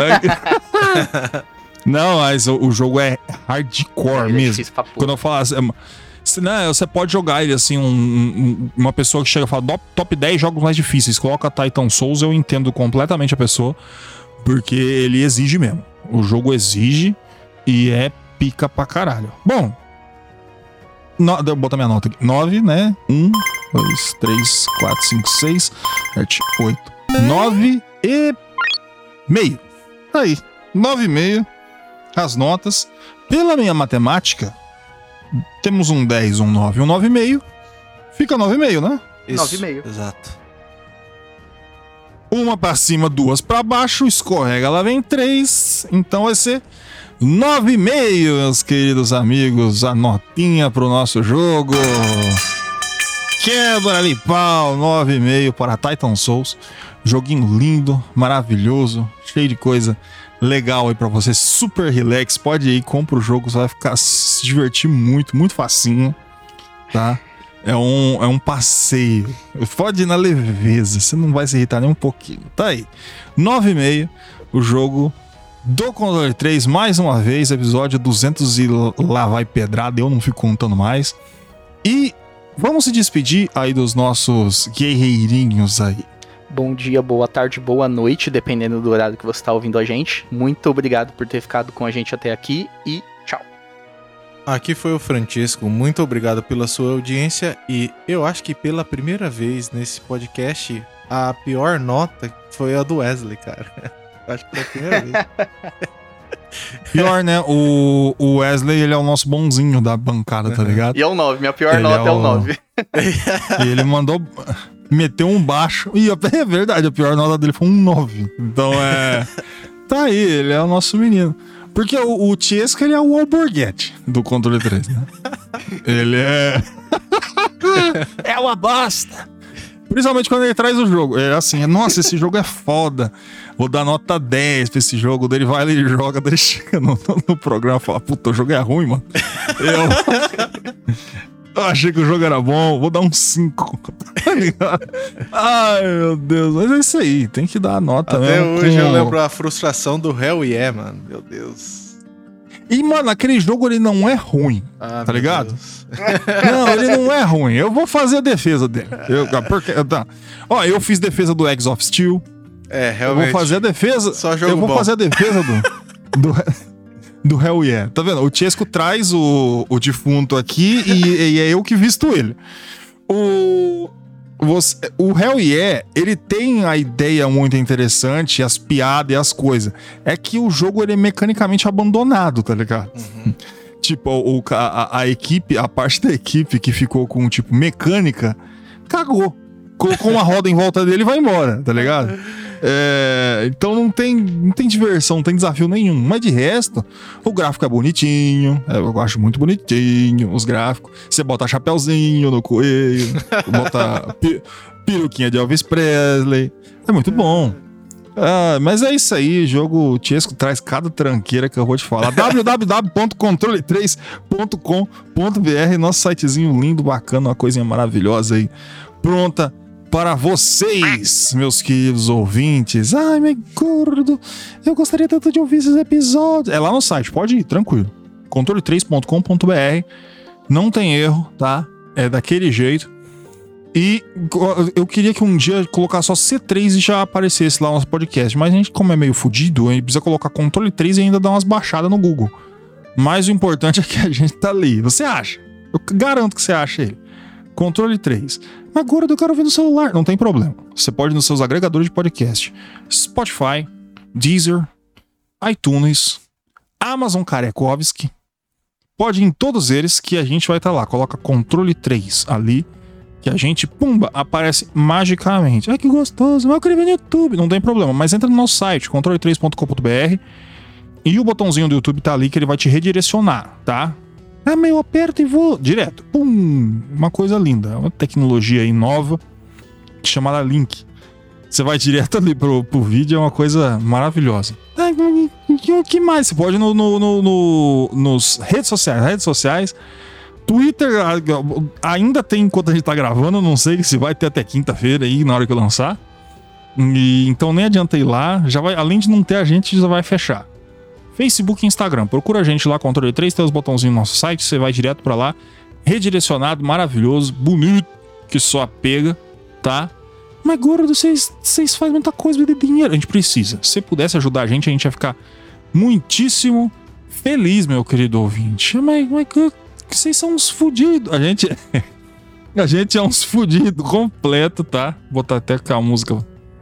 Não, mas o, o jogo é hardcore Ele é mesmo. difícil pra porra. Quando eu falo assim, se, né, você pode jogar ele assim, um- um- uma pessoa que chega e fala top, top dez jogos mais difíceis, coloca Titan Souls, eu entendo completamente a pessoa, porque ele exige mesmo. O jogo exige e é pica pra caralho. Bom, no, vou botar minha nota aqui. nove, né? um, dois, três, quatro, cinco, seis, sete, oito, nove e meio. Aí, nove e meio. As notas. Pela minha matemática, temos um dez, um nove, um nove e meio. Fica nove e meio, né? Isso, Nove e meio. Exato. Uma pra cima, duas pra baixo, escorrega, lá vem três. Então vai ser nove e meio, meus queridos amigos. A notinha pro nosso jogo. Quebra ali, pau. nove e meio para Titan Souls. Joguinho lindo, maravilhoso, cheio de coisa legal aí pra você. Super relax. Pode ir, compra o jogo. Você vai ficar se divertir muito, muito facinho. Tá? É um, é um passeio. Pode ir na leveza. Você não vai se irritar nem um pouquinho. Tá aí. nove e meio. O jogo do Controle três. Mais uma vez. Episódio duzentos e lá vai pedrada. Eu não fico contando mais. E vamos se despedir aí dos nossos guerreirinhos aí. Bom dia, boa tarde, boa noite, dependendo do horário que você tá ouvindo a gente. Muito obrigado por ter ficado com a gente até aqui e tchau. Aqui foi o Francisco, muito obrigado pela sua audiência e eu acho que pela primeira vez nesse podcast, a pior nota foi a do Wesley, cara. Acho que foi a primeira vez. Pior, né? O, o Wesley, ele é o nosso bonzinho da bancada, tá ligado? E é o nove, minha pior Ele nota é é o o- nove. E ele mandou... Meteu um baixo. E é verdade, a pior nota dele foi um nove. Então é... Tá aí, ele é o nosso menino. Porque o, o Tiesco, ele é o Alborguete do controle três, né? Ele é... é uma bosta. Principalmente quando ele traz o jogo. É assim, é, nossa, esse jogo é foda. Vou dar nota dez pra esse jogo. Daí ele vai, ele joga, daí ele chega no, no programa e fala, puta, o jogo é ruim, mano. Eu... eu achei que o jogo era bom, vou dar um cinco. Tá ligado? Ai, meu Deus. Mas é isso aí, tem que dar a nota Até mesmo. hoje com- eu lembro a frustração do Hell Yeah, mano. Meu Deus. E, mano, aquele jogo ele não é ruim. Ah, Tá meu ligado? Deus. Não, ele não é ruim. Eu vou fazer a defesa dele. Eu, porque, tá. Ó, eu fiz defesa do Eggs of Steel. É, Eu realmente. vou fazer a defesa. Só jogo eu vou bom. fazer a defesa do. do do Hell Yeah. Tá vendo? O Chesco traz o, o defunto aqui e, e é eu que visto ele. O. Você, o Hell Yeah, ele tem a ideia muito interessante, as piadas e as coisas. É que o jogo ele é mecanicamente abandonado, tá ligado? Uhum. Tipo, o, a, a equipe, a parte da equipe que ficou com, tipo, mecânica, cagou. Colocou uma roda em volta dele e vai embora, tá ligado? É, então não tem, não tem diversão, não tem desafio nenhum. Mas de resto, o gráfico é bonitinho. é, Eu acho muito bonitinho os gráficos. Você bota chapéuzinho no coelho, bota pi, peruquinha de Elvis Presley. É muito bom. Ah, mas é isso aí, jogo o Chesco traz cada tranqueira que eu vou te falar. w w w ponto controle três ponto com ponto b r, nosso sitezinho lindo, bacana, uma coisinha maravilhosa aí, pronta para vocês, meus queridos ouvintes. Ai, meu gordo, eu gostaria tanto de ouvir esses episódios. É lá no site, pode ir, tranquilo. controle três ponto com ponto b r, não tem erro, tá? É daquele jeito. E eu queria que um dia colocar só C três e já aparecesse lá no nosso podcast. Mas a gente, como é meio fudido, a gente precisa colocar controle três e ainda dar umas baixadas no Google. Mas o importante é que a gente tá ali. Você acha? Eu garanto que você acha ele. Controle três. Mas agora eu quero ver no celular. Não tem problema. Você pode ir nos seus agregadores de podcast. Spotify, Deezer, iTunes, Amazon Karekovski. Pode ir em todos eles que a gente vai estar lá. Coloca controle três ali. Que a gente, pumba, aparece magicamente. Ai, que gostoso, mas eu queria ver no YouTube. Não tem problema, mas entra no nosso site, controle três ponto com ponto b r, e o botãozinho do YouTube tá ali que ele vai te redirecionar, tá? É meio aperto e vou direto. Pum! Uma coisa linda. Uma tecnologia aí nova chamada Link. Você vai direto ali pro, pro vídeo, é uma coisa maravilhosa. O que mais? Você pode ir no, no, no, no, nos redes sociais. Redes sociais. Twitter ainda tem enquanto a gente tá gravando, não sei se vai ter até quinta-feira aí, na hora que eu lançar. E, então nem adianta ir lá, já vai, além de não ter a gente, já vai fechar. Facebook e Instagram, procura a gente lá, controle três, tem os botãozinhos no nosso site, você vai direto pra lá, redirecionado, maravilhoso, bonito, que só pega, tá? Mas gordo, vocês, vocês fazem muita coisa de dinheiro, a gente precisa. Se você pudesse ajudar a gente, a gente ia ficar muitíssimo feliz, meu querido ouvinte. Mas, mas que vocês são uns fudidos. A gente, a gente é uns fudidos completo, tá? Vou botar até com a música.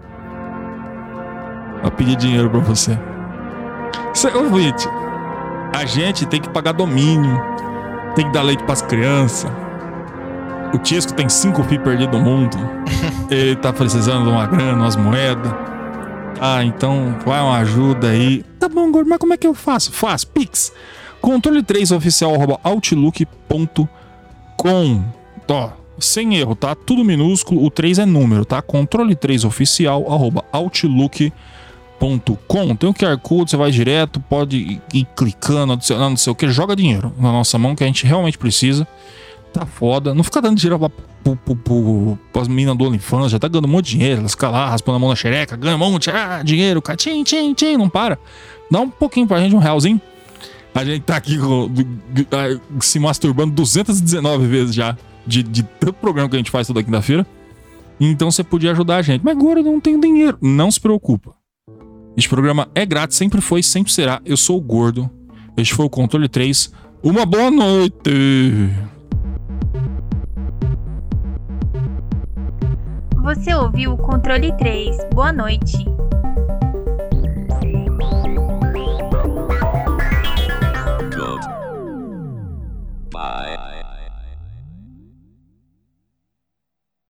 Vou pedir dinheiro pra você. Você ouvinte, a gente tem que pagar domínio, tem que dar leite pras crianças. O Chesco tem cinco filhos perdidos no mundo. Ele tá precisando de uma grana, umas moedas. Ah, então vai uma ajuda aí. Tá bom, gordo, mas como é que eu faço? Faz, Pix. controle três oficial arroba outlook ponto com. Ó, sem erro, tá? Tudo minúsculo, o três é número, tá? controle três oficial arroba outlook ponto com. Tem o Q R Code, você vai direto, pode ir, ir clicando, adicionando, não sei o que, joga dinheiro na nossa mão que a gente realmente precisa. Tá foda. Não fica dando dinheiro pra, pra, pra, pra, pras meninas do OnlyFans, já tá ganhando um monte de dinheiro, elas ficam lá raspando a mão na xereca, ganha um monte, ah, dinheiro, tchim, tchim, tchim, não para. Dá um pouquinho pra gente, um realzinho. A gente tá aqui com, se masturbando duzentas e dezenove vezes já de, de tanto programa que a gente faz toda quinta-feira. Então você podia ajudar a gente. Mas agora eu não tenho dinheiro. Não se preocupa. Este programa é grátis, sempre foi, sempre será. Eu sou o Gordo. Este foi o Controle três, Uma boa noite. Você ouviu o Controle três. Boa noite.